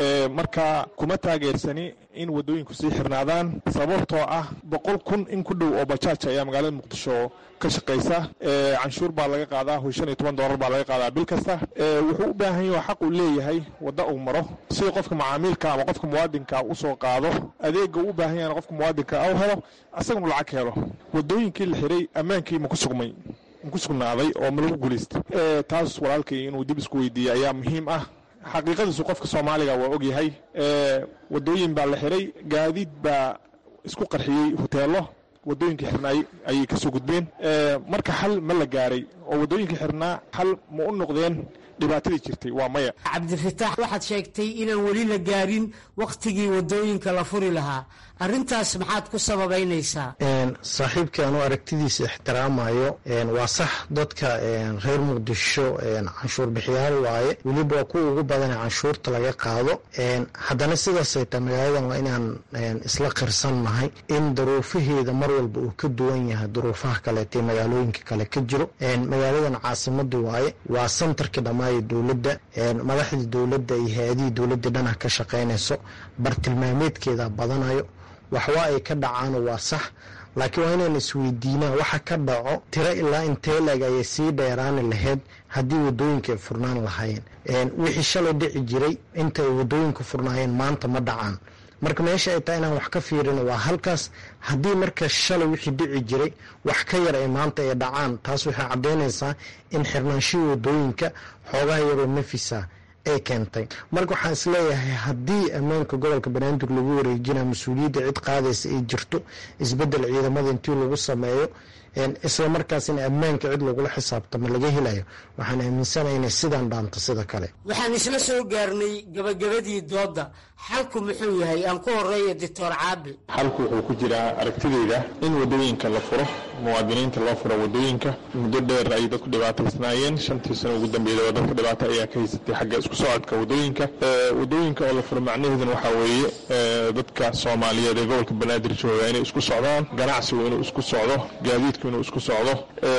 marka kuma taageersani in wadooyinku sii xirnaadaan sababtoo ah boqol kun in ku dhow oo bajaaj ayaa magaalada muqdisho ka shaqaysa. canshuur baa laga qaadaa shan iyo toban doolar baa laga qaadaa bil kasta. wuxuu u baahan yahay xaq uu leeyahay wadda uu maro sida qofka macaamiilka ama qofka muwaadinka usoo qaado adeega uu u baahan yahay qofka muwaadinka u helo asaguna lacag helo. wadooyinkii la xiray ammaankii ma ku sugmay ma ku sugnaaday oo ma lagu guulaystay? taas walaalkay inuu dib isku weydiiyey ayaa muhiim ah. xaqiiqadiisu qofka soomaaliga waa ogyahay. wadooyin baa la xiray, gaadiid baa isku qarxiyey hoteelo, wadooyinkii xirnaay ayay kasoo gudbeen. marka xal ma la gaaray oo wadooyinkii xirnaa xal ma u noqdeen dhibaatadii jirtay? waa maya. cabdifitaax waxaad sheegtay inaan weli la gaarin wakhtigii wadooyinka la furi lahaa. arrintaas maxaad ku sababaynaysaa? saaxiibkii anuu aragtidiisa ixtiraamayo. waa sax dadka reer muqdisho canshuur bixiyaal waaye, weliba waa kuwa ugu badana canshuurta laga qaado. haddana sidaasay tahay magaaladan waa inaan isla qirsannahay in duruufaheeda mar walba uu ka duwan yahay duruufaha kaleeta ee magaalooyinka kale ka jiro. magaaladan caasimada waaye, waa santarkii dhammaaya dowladda. madaxdii dowladda iyo hay-adihii dowladda dhana ka shaqaynayso, bartilmaameedkeeda badanayo. waxwa ay ka dhacaano waa sax, laakiin waa inaan isweydiinaa waxa ka dhaco tiro ilaa intee leeg ayay sii dheeraani lahayd haddii wadooyinka ay furnaan lahaayeen. wixii shalay dhici jiray inta ay wadooyinka furnaayeen maanta ma dhacaan. marka meesha ay tahay inaan wax ka fiirino waa halkaas. haddii marka shalay wixii dhici jiray wax ka yar ay maanta ay dhacaan, taas waxay caddaynaysaa in xirnaanshihii wadooyinka xoogaha yaroo nafisa ay keentay. marka waxaan isleeyahay haddii ammaanka gobolka banaadir lagu wareejina mas-uuliyadda cid qaadaysa ay jirto, isbedel ciidamada intii lagu sameeyo, isla markaasina ammaanka cid lagula xisaabtamo laga helayo, waxaan aaminsanahay inay sidaan dhaanto sida kale. waxaan isla soo gaarnay gabagabadii dooda. xalku muxuu yahay? aan ku horeeya doctor caabi. xalku wuxuu ku jiraa aragtidayda in wadooyinka la furo, muwaadiniinta loo furo wadooyinka. muddo dheer ay dadku dhibaataysnaayeen. shantii sano ugu dambeeyay dadka dhibaato ayaa ka haysatay xagga isku socodka wadooyinka. wadooyinka oo la furo macnaheeduna waxaa weeye dadka soomaaliyeed ee gobolka banaadir jooga inay isku socdaan, ganacsigu inuu isku socdo, gaadiidku inuu isku socdo.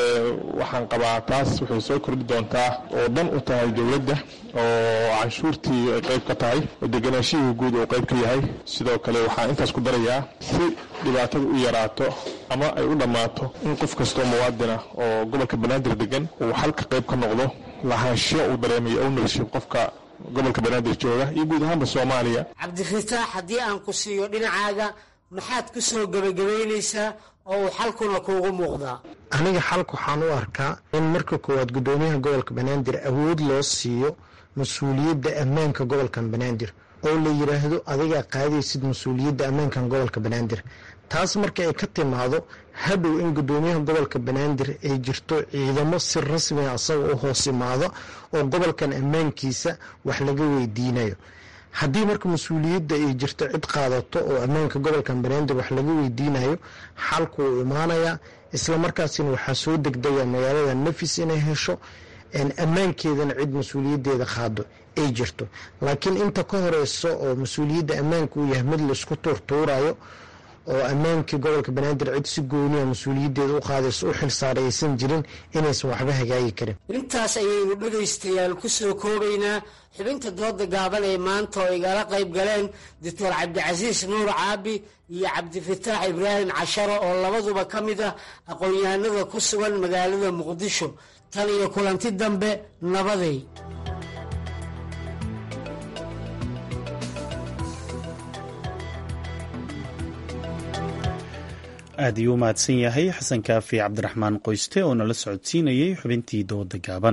waxaan qabaa taas waxay soo kordhi doontaa oo dan u tahay dowladda oo canshuurtii ay qayb ka tahay, oo deganaashihii guud oo qayb ka yahay. sidoo kale waxaan intaas ku darayaa si dhibaatada u yaraato ama ay u dhammaato in qof kastoo muwaadina oo gobolka banaadir degan uu xalka qayb ka noqdo, lahaanshiyo uu dareemayo u nolosho qofka gobolka banaadir jooga iyo guud ahaanba Soomaaliya. cabdifitaax, haddii aan ku siiyo dhinacaaga, maxaad ku soo gabagabaynaysaa oo uu xalkuna kuugu muuqdaa? aniga xalka waxaan u arkaa in marka koowaad gudoomiyaha gobolka banaadir awood loo siiyo mas-uuliyadda ammaanka gobolkan banaadir oo la yiraahdo adigaa qaadaysid mas-uuliyadda ammaankan gobolka banaadir. taas marka ay ka timaado hadhow in gudoomiyaha gobolka banaadir ay jirto ciidamo si rasmi ah asaga u hoos imaado oo gobolkan ammaankiisa wax laga weydiinayo. haddii marka mas-uuliyadda ay jirto cid qaadato oo ammaanka gobolkan banaadir wax laga weydiinayo, xalku uu imaanayaa, isla markaasina waxaa soo degdaya magaalada nafis inay hesho ammaankeedana cid mas-uuliyaddeeda qaado ay jirto. laakiin inta ka horeyso oo mas-uuliyadda ammaanka uu yahay mid laisku tuurtuurayo oo ammaankii gobolka banaadir cid si gooniya mas-uuliyaddeeda u qaadayso u xilsaaray aysan jirin inaysan waxba hagaagi karin. intaas ayaynu dhegaystayaal ku soo koobaynaa xubinta dooda gaaban ee maanta oo igala qayb galeen doctor cabdicasiis nuur caabi iyo cabdifataax ibraahim casharo oo labaduba ka mid ah aqoon-yahanada ku sugan magaalada muqdisho. tan iyo kulanti dambe, nabaday. aad iyuu u mahadsan yahay xasan kaafi cabdiraxmaan qoyste oo nala socodsiinayay xubintii dooda gaaban.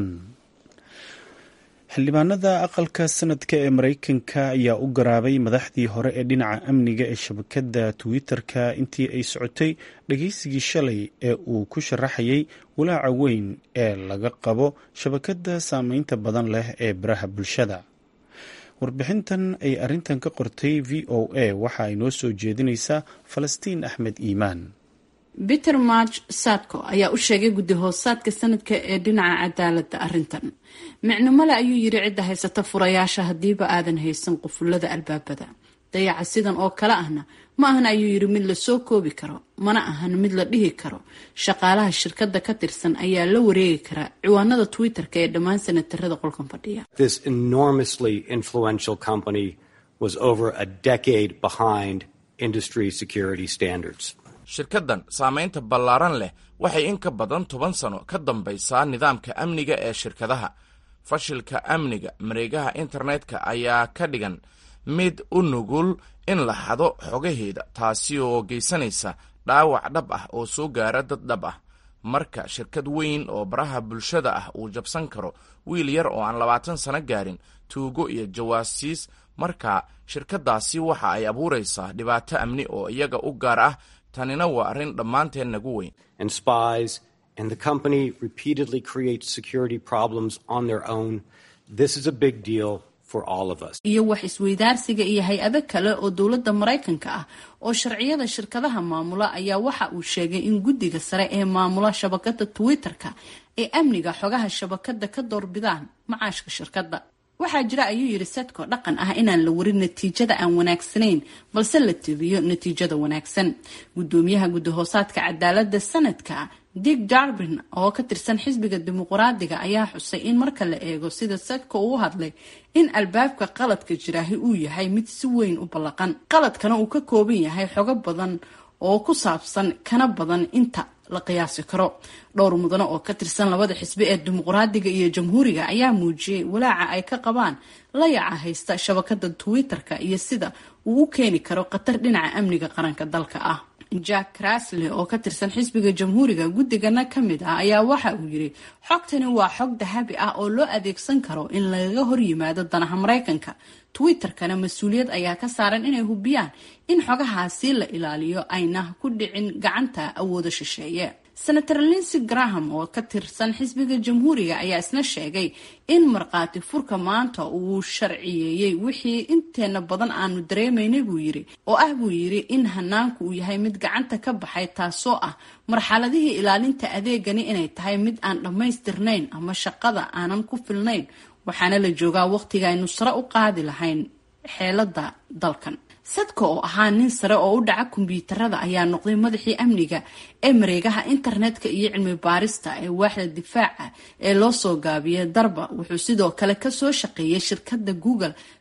xildhibaanada aqalka sanadka ee mareykanka ayaa u garaabay madaxdii hore ee dhinaca amniga ee shabakadda twitter-ka intii ay socotay dhageysigii shalay ee uu ku sharaxayay walaaca weyn ee laga qabo shabakadda saameynta badan leh ee baraha bulshada. warbixintan ay arintan ka qortay v o a waxa ay noo soo jeedinaysaa falastiin axmed iimaan. peter march sadko ayaa u sheegay guddi hoosaadka sanadka ee dhinaca cadaaladda arrintan. micno male ayuu yiri cidda haysata furayaasha haddiiba aadan haysan qufulada albaabada. dayaca sidan oo kale ahna ma ahan ayuu yiri mid lasoo koobi karo, mana ahan mid la dhihi karo shaqaalaha shirkadda ka tirsan ayaa la wareegi karaa ciwaanada twitter-ka ee dhammaan senatarada qolkan fadhiya. This enormously influential company was over a decade behind industry security standards. shirkaddan saameynta ballaaran leh waxay in ka badan toban sano ka dambaysaa nidaamka amniga ee shirkadaha. fashilka amniga mareegaha internetka ayaa ka dhigan mid u nugul in la xado xogaheeda, taasi oo geysanaysa dhaawac dhab ah oo soo gaara dad dhab ah. marka shirkad weyn oo baraha bulshada ah uu jabsan karo wiil yar oo aan labaatan sano gaarin, tuugo iyo jawaasiis, marka shirkadaasi waxa ay abuuraysaa dhibaato amni oo iyaga u gaar ah. tanina waa arrin dhammaanteen nagu weyn. And spies and the company repeatedly creates security problems on their own. This is a big deal for all of us. iyo wax isweydaarsiga iyo hay-ado kale oo dowladda Mareykanka ah oo sharciyada shirkadaha maamula ayaa waxa uu sheegay in guddiga sare ee maamula shabakadda Twitter-ka ee amniga xogaha shabakadda ka doorbidaan macaashka shirkadda. waxaa jira ayuu yiri Sadko dhaqan ah inaan la warin natiijada aan wanaagsanayn balse la tabiyo natiijada wanaagsan. gudoomiyaha guddi hoosaadka cadaaladda sanadka Dick Durbin oo ka tirsan xisbiga dimuqraadiga ayaa xusay in marka la eego sida Sadko uu hadlay in albaabka qaladka jiraahi uu yahay mid si weyn u ballaqan, qaladkana uu ka kooban yahay xogo badan oo ku saabsan kana badan inta la qiyaasi karo. dhowr mudane oo ka tirsan labada xisbi ee dimuqraadiga iyo jamhuuriga ayaa muujiyay walaaca ay ka qabaan layaca haysta shabakadda Twitter-ka iyo sida uu u keeni karo khatar dhinaca amniga qaranka dalka ah. Jack Grassley oo ka tirsan xisbiga jamhuuriga guddigana ka mid ah ayaa waxa uu yiri xogtani waa xog dahabi ah oo loo adeegsan karo in laga hor yimaado danaha Mareykanka. Twitter-kana mas-uuliyad ayaa ka saaran inay hubiyaan in xogahaasi la ilaaliyo ayna ku dhicin gacanta awooda shisheeye. Senator Lindsey Graham oo ka tirsan xisbiga jamhuuriga ayaa isna sheegay in marqaati furka maanta uu sharciyeeyay wixii inteena badan aanu dareemaynay buu yiri oo ah buu yiri in hanaanku uu yahay mid gacanta ka baxay, taasoo ah marxaladihii ilaalinta adeegani inay tahay mid aan dhammaystirnayn ama shaqada aanan ku filnayn, waxaana la joogaa waqtiga aynu sare u qaadi lahayn xeelada dalkan. Sadko oo ahaa nin sare oo u dhaca kombiyuutarada ayaa noqday madaxii amniga ee mareegaha internetka iyo cilmi baarista ee waaxda difaaca ee loo soo gaabiyay Darba. wuxuu sidoo kale ka soo shaqeeyay shirkadda Google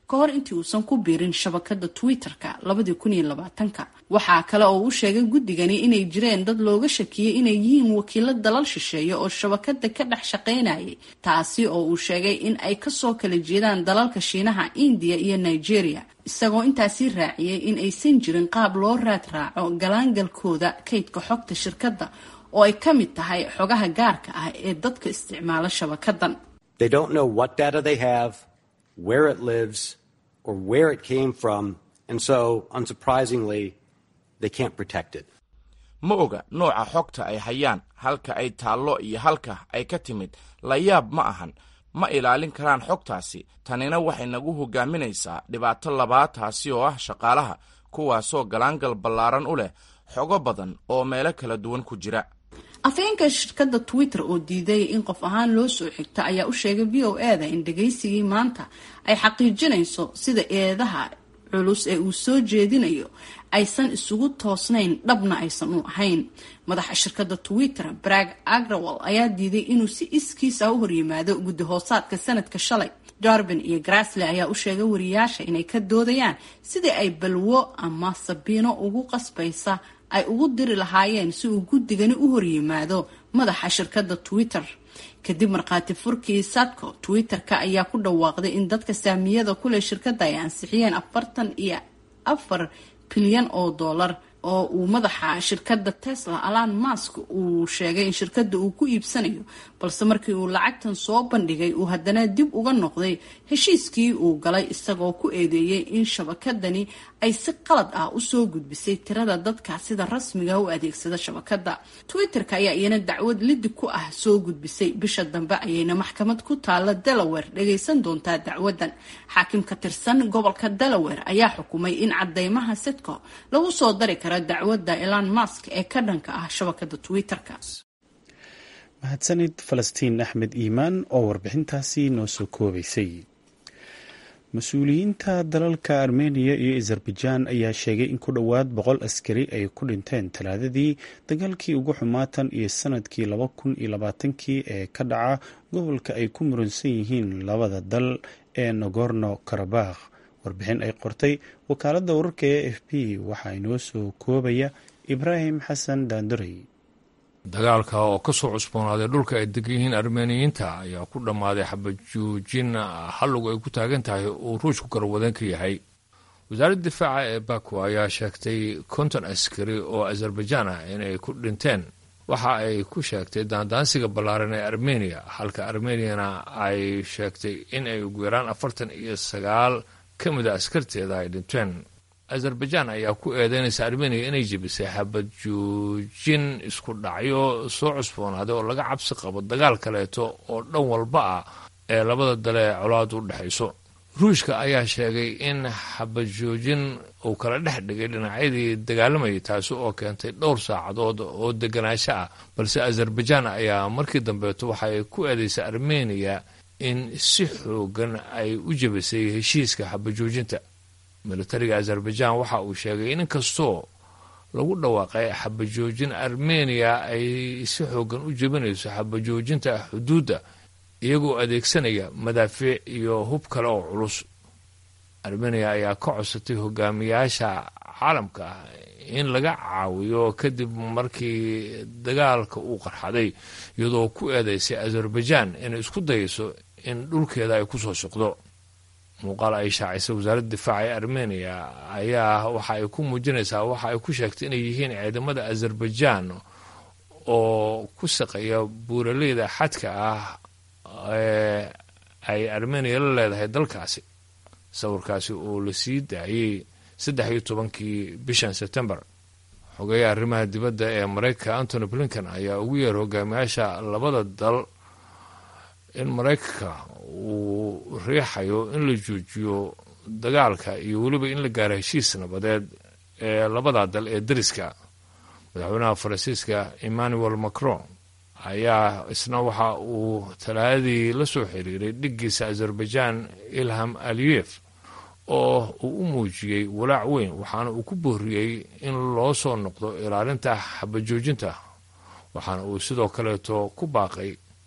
ka hor intii uusan ku biirin shabakada Twitter-ka labadii kun iyo labaatanka. waxaa kale oo uu sheegay guddigani inay jireen dad looga shakiyay inay yihiin wakiilo dalal shisheeye oo shabakada ka dhex shaqaynayay, taasi oo uu sheegay in ay kasoo kala jeedaan dalalka Shiinaha, India iyo Nigeria, isagoo intaasi raaciyay in aysan jirin qaab loo raad raaco galaangalkooda kaydka xogta shirkadda oo ay ka mid tahay xogaha gaarka ah ee dadka isticmaala shabakadan. They don't know what data they have, where it lives, or where it came from, and so, unsurprisingly, they can't protect it. ma oga nooca xogta ay hayaan, halka ay taallo iyo halka ay ka timid. la yaab ma ahan, ma ilaalin karaan xogtaasi. tanina waxay nagu hogaaminaysaa dhibaato labaad, taasi oo ah shaqaalaha kuwaasoo galaangal ballaaran u leh xogo badan oo meelo kala duwan ku jira. afhayeenka shirkadda Twitter oo diiday in qof ahaan loo soo xigta ayaa u sheegay V O A da in dhageysigii maanta ay xaqiijinayso sida eedaha culus ee uu soo jeedinayo aysan isugu toosnayn, dhabna aysan u ahayn. madaxa shirkadda Twitter Brad Agrawal ayaa diiday inuu si iskiis ah u horyimaado guddi hoosaadka sanadka shalay. Durbin iyo Grassley ayaa u sheegay wariyaasha inay ka doodayaan sidii ay balwo ama sabiino ugu qasbaysa ay ugu diri lahaayeen si uu guddigani u horyimaado madaxa shirkadda Twitter. kadib markhaati furkii Sadko, Twitter-ka ayaa ku dhawaaqday in dadka saamiyada ku leh shirkadda ay ansixiyeen afartan iyo afar bilyan oo dollar oo uu madaxa shirkadda Tesla Elon Musk uu sheegay in shirkadda uu ku iibsanayo, balse markii uu lacagtan soo bandhigay uu haddana dib uga noqday heshiiskii uu galay, isagoo ku eedeeyay in shabakadani ay si qalad ah u soo gudbisay tirada dadka sida rasmiga u adeegsada shabakadda. Twitter-ka ayaa iyana dacwad lidi ku ah soo gudbisay. bisha dambe ayayna maxkamad ku taala Delaware dhageysan doontaa dacwadan. xaakim ka tirsan gobolka Delaware ayaa xukumay in cadeymaha Sadko lagu soo dari karo dacwadda Elon Musk ee ka dhanka ah shabakadda Twitter-ka. mahadsanid Falastiin Axmed Iimaan oo warbixintaasi noo soo koobaysay. mas-uuliyiinta dalalka Armenia iyo Azerbaijan ayaa sheegay in ku dhowaad boqol askari ay ku dhinteen talaadadii dagaalkii ugu xumaatan iyo sanadkii laba kun iyo labaatankii ee ka dhaca gobolka ay ku muransan yihiin labada dal ee Nagorno Karabakh. warbixin ay qortay wakaaladda wararka ee A F P waxaa inoo soo koobaya Ibraahim Xasan Daanduray. dagaalka oo ka soo cusboonaaday dhulka ay degan yihiin armeniyiinta ayaa ku dhammaaday xabajoojin hallugu ay ku taagan tahay uu ruushku garwadeen ka yahay. wasaaradda difaaca ee Baku ayaa sheegtay konton askari oo Azerbaijan ah inay ku dhinteen. waxa ay ku sheegtay daandaansiga ballaaran ee Armenia, halka Armeniana ay sheegtay in ay ugu yaraan afartan iyo sagaal ka mid a askarteeda ay dhinteen. Azerbaijan ayaa ku eedeynaysa Armenia inay jebisay xabad joojin isku dhacyo soo cusboonaaday oo laga cabsi qabo dagaal kaleeto oo dhan walba ah ee labada dal ee colaad u dhexayso. ruushka ayaa sheegay in xabad joojin uu kala dhex dhigay dhinacyadii dagaalamayay, taasi oo keentay dhowr saacadood oo deganaansho ah, balse Azerbaijan ayaa markii dambeeto waxay ku eedeysay Armenia in si xoogan ay u jebisay heshiiska xabad joojinta. militariga Azerbaijan waxa uu sheegay in inkastoo lagu dhawaaqay xabajoojin, Armenia ay si xoogan u jebinayso xabajoojinta xuduudda iyagoo adeegsanaya madaafiic iyo hub kale oo culus. Armenia ayaa ka codsatay hogaamiyaasha caalamka ah in laga caawiyo kadib markii dagaalka uu qarxaday, iyadoo ku eedeysay Azerbaijan inay isku dayayso in dhulkeeda ay ku soo socdo. muuqaal ay shaacisay wasaaradda difaaca ee Armenia ayaa waxa ay ku muujinaysaa waxa ay ku sheegtay inay yihiin ciidamada Azerbaijan oo ku shaqeeya buuraleyda xadka ah ee ay Armenia la leedahay dalkaasi. sawirkaasi oo la sii daayay saddex iyo tobankii bishan September. xogeyaha arrimaha dibadda ee Mareykanka Antony Blinken ayaa ugu yeeray hogaamiyaasha labada dal in Mareykanka uu riixayo in la joojiyo dagaalka iyo weliba in la gaaro heshiis nabadeed ee labada dal ee dariska. madaxweynaha Faransiiska Emmanuel Macron ayaa isna waxa uu talaadii la soo xiriiray dhiggiisa Azerbaijan Ilham Aliyev oo uu u muujiyey walaac weyn, waxaana uu ku booriyey in loo soo noqdo ilaalinta xabajoojinta. waxaana uu sidoo kaleeto ku baaqay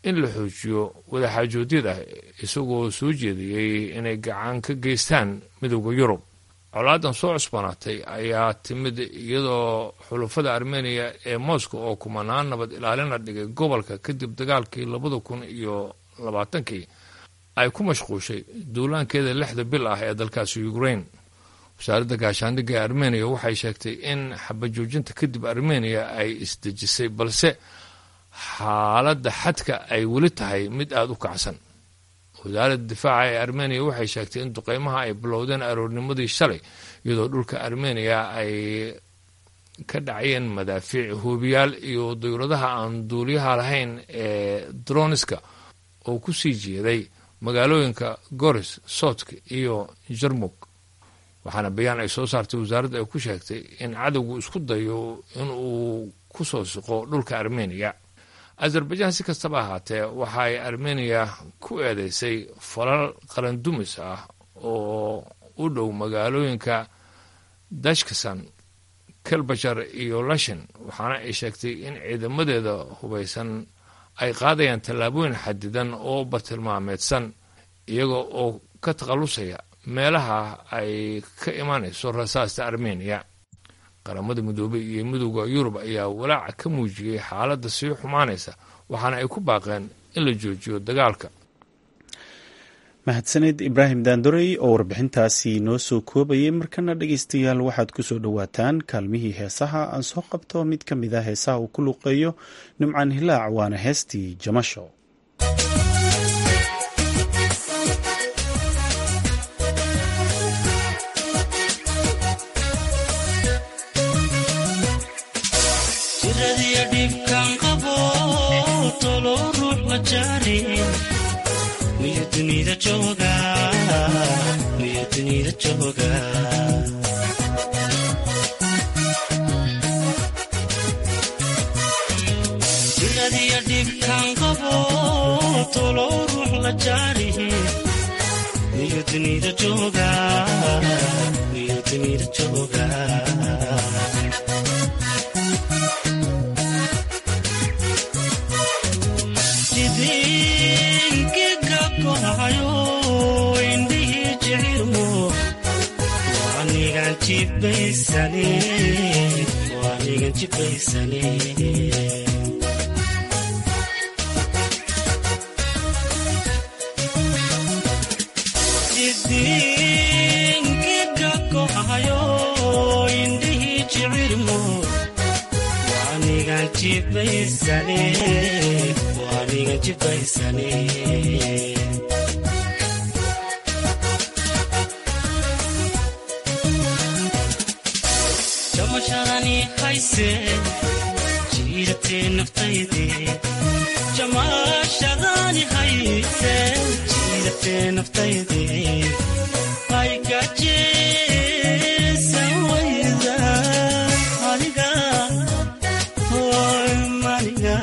in la xoojiyo wadaxaajoodyada isagoo soo jeediyey inay gacan ka geystaan midowda yurub. colaadan soo cusbanaatay ayaa timid iyadoo xulafada armeniya ee moscow oo kumanaan nabad ilaalina dhigay gobolka kadib dagaalkii labada kun iyo labaatankii ay ku mashquushay duulaankeeda lixda bil ah ee dalkaasi ukraine. wasaaradda gaashaandhigga ee armeniya waxay sheegtay in xabajoojinta kadib armeniya ay isdejisay, balse xaaladda xadka ay weli tahay mid aada u kacsan. wasaaradda difaaca ee armeniya waxay sheegtay in duqeymaha ay bilowdeen aroornimadii shalay, iyadoo dhulka armeniya ay ka dhacayeen madaafiic, hoobiyaal iyo dawladaha aan duuliyaha lahayn ee droniska oo ku sii jeeday magaalooyinka goris, sotk iyo jarmuk. waxaana bayaan ay soo saartay wasaaradda ay ku sheegtay in cadowgu isku dayo inuu ku soo siqo dhulka armeniya. azerbaijan si kastaba ahaatee waxa ay armeniya ku eedeysay falal qarandumis ah oo u dhow magaalooyinka dashkasan, kelbashar iyo lashin, waxaana ay sheegtay in ciidamadeeda hubaysan ay qaadayaan tallaabooyin xadidan oo bartilmaameedsan iyaga oo ka takhallusaya meelaha ay ka imanayso rasaasta armeniya. qaramada midoobay iyo midowda yurub ayaa walaaca ka muujiyey xaaladda sii xumaanaysa, waxaana ay ku baaqeen in la joojiyo dagaalka. mahadsaned ibraahim daandorey oo warbixintaasi noo soo koobayay. markana dhegeystayaal waxaad ku soo dhowaataan kaalmihii heesaha. aan soo qabto mid ka mid ah heesaha uu ku luuqeeyo nimcaan hilaac, waana heestii jamasho. dunida jooga miya dunida jooga jiradiya dhibkan qabo tolo ruux la jaarihi miya dunida jooga miya dunida jooga jibaysane waanigan jibaysane jidinkiga kohayo indhihii jicirmo waanigan jibaysane waanigan jibaysane jamashadani hayse jiiratee naftayde jamashadani hayse jiiratee naftayde aygajeesan wayda maniga hoy maniga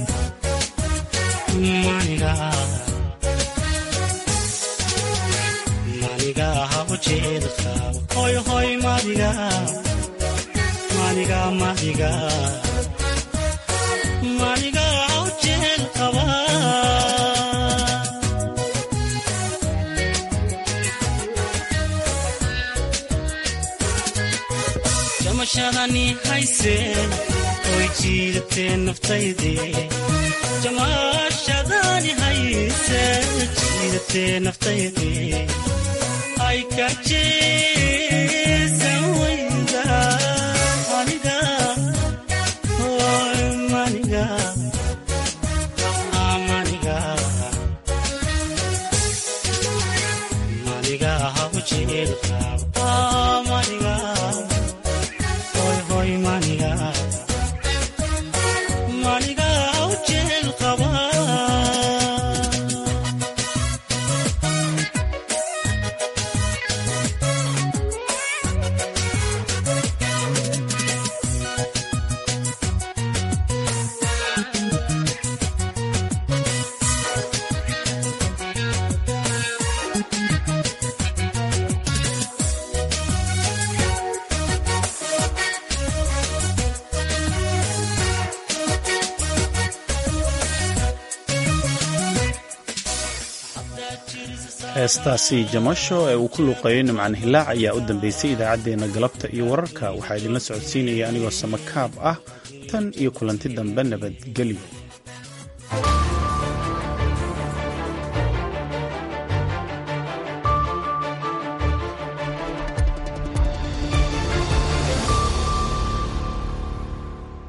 maniga maniga habujeeda qaba hoy hoy maniga maniga maniga maniga ujeel qaba jamashadani hayse oy jiiratee naftayde jamashadani hayse jiiratee naftayde ay kajeesan wayda maniga hoy maniga maniga maniga hujeel qaba maniga hoy hoy maniga maniga hujeel qaba heestaasi jamasho ee uu ku luuqeeyo nimcan hilaac ayaa u dambeysay idaacaddeenna galabta iyo wararka waxaa idinla socodsiinaya anigoo samakaab ah tan iyo kulanti dambe nabadgelyo.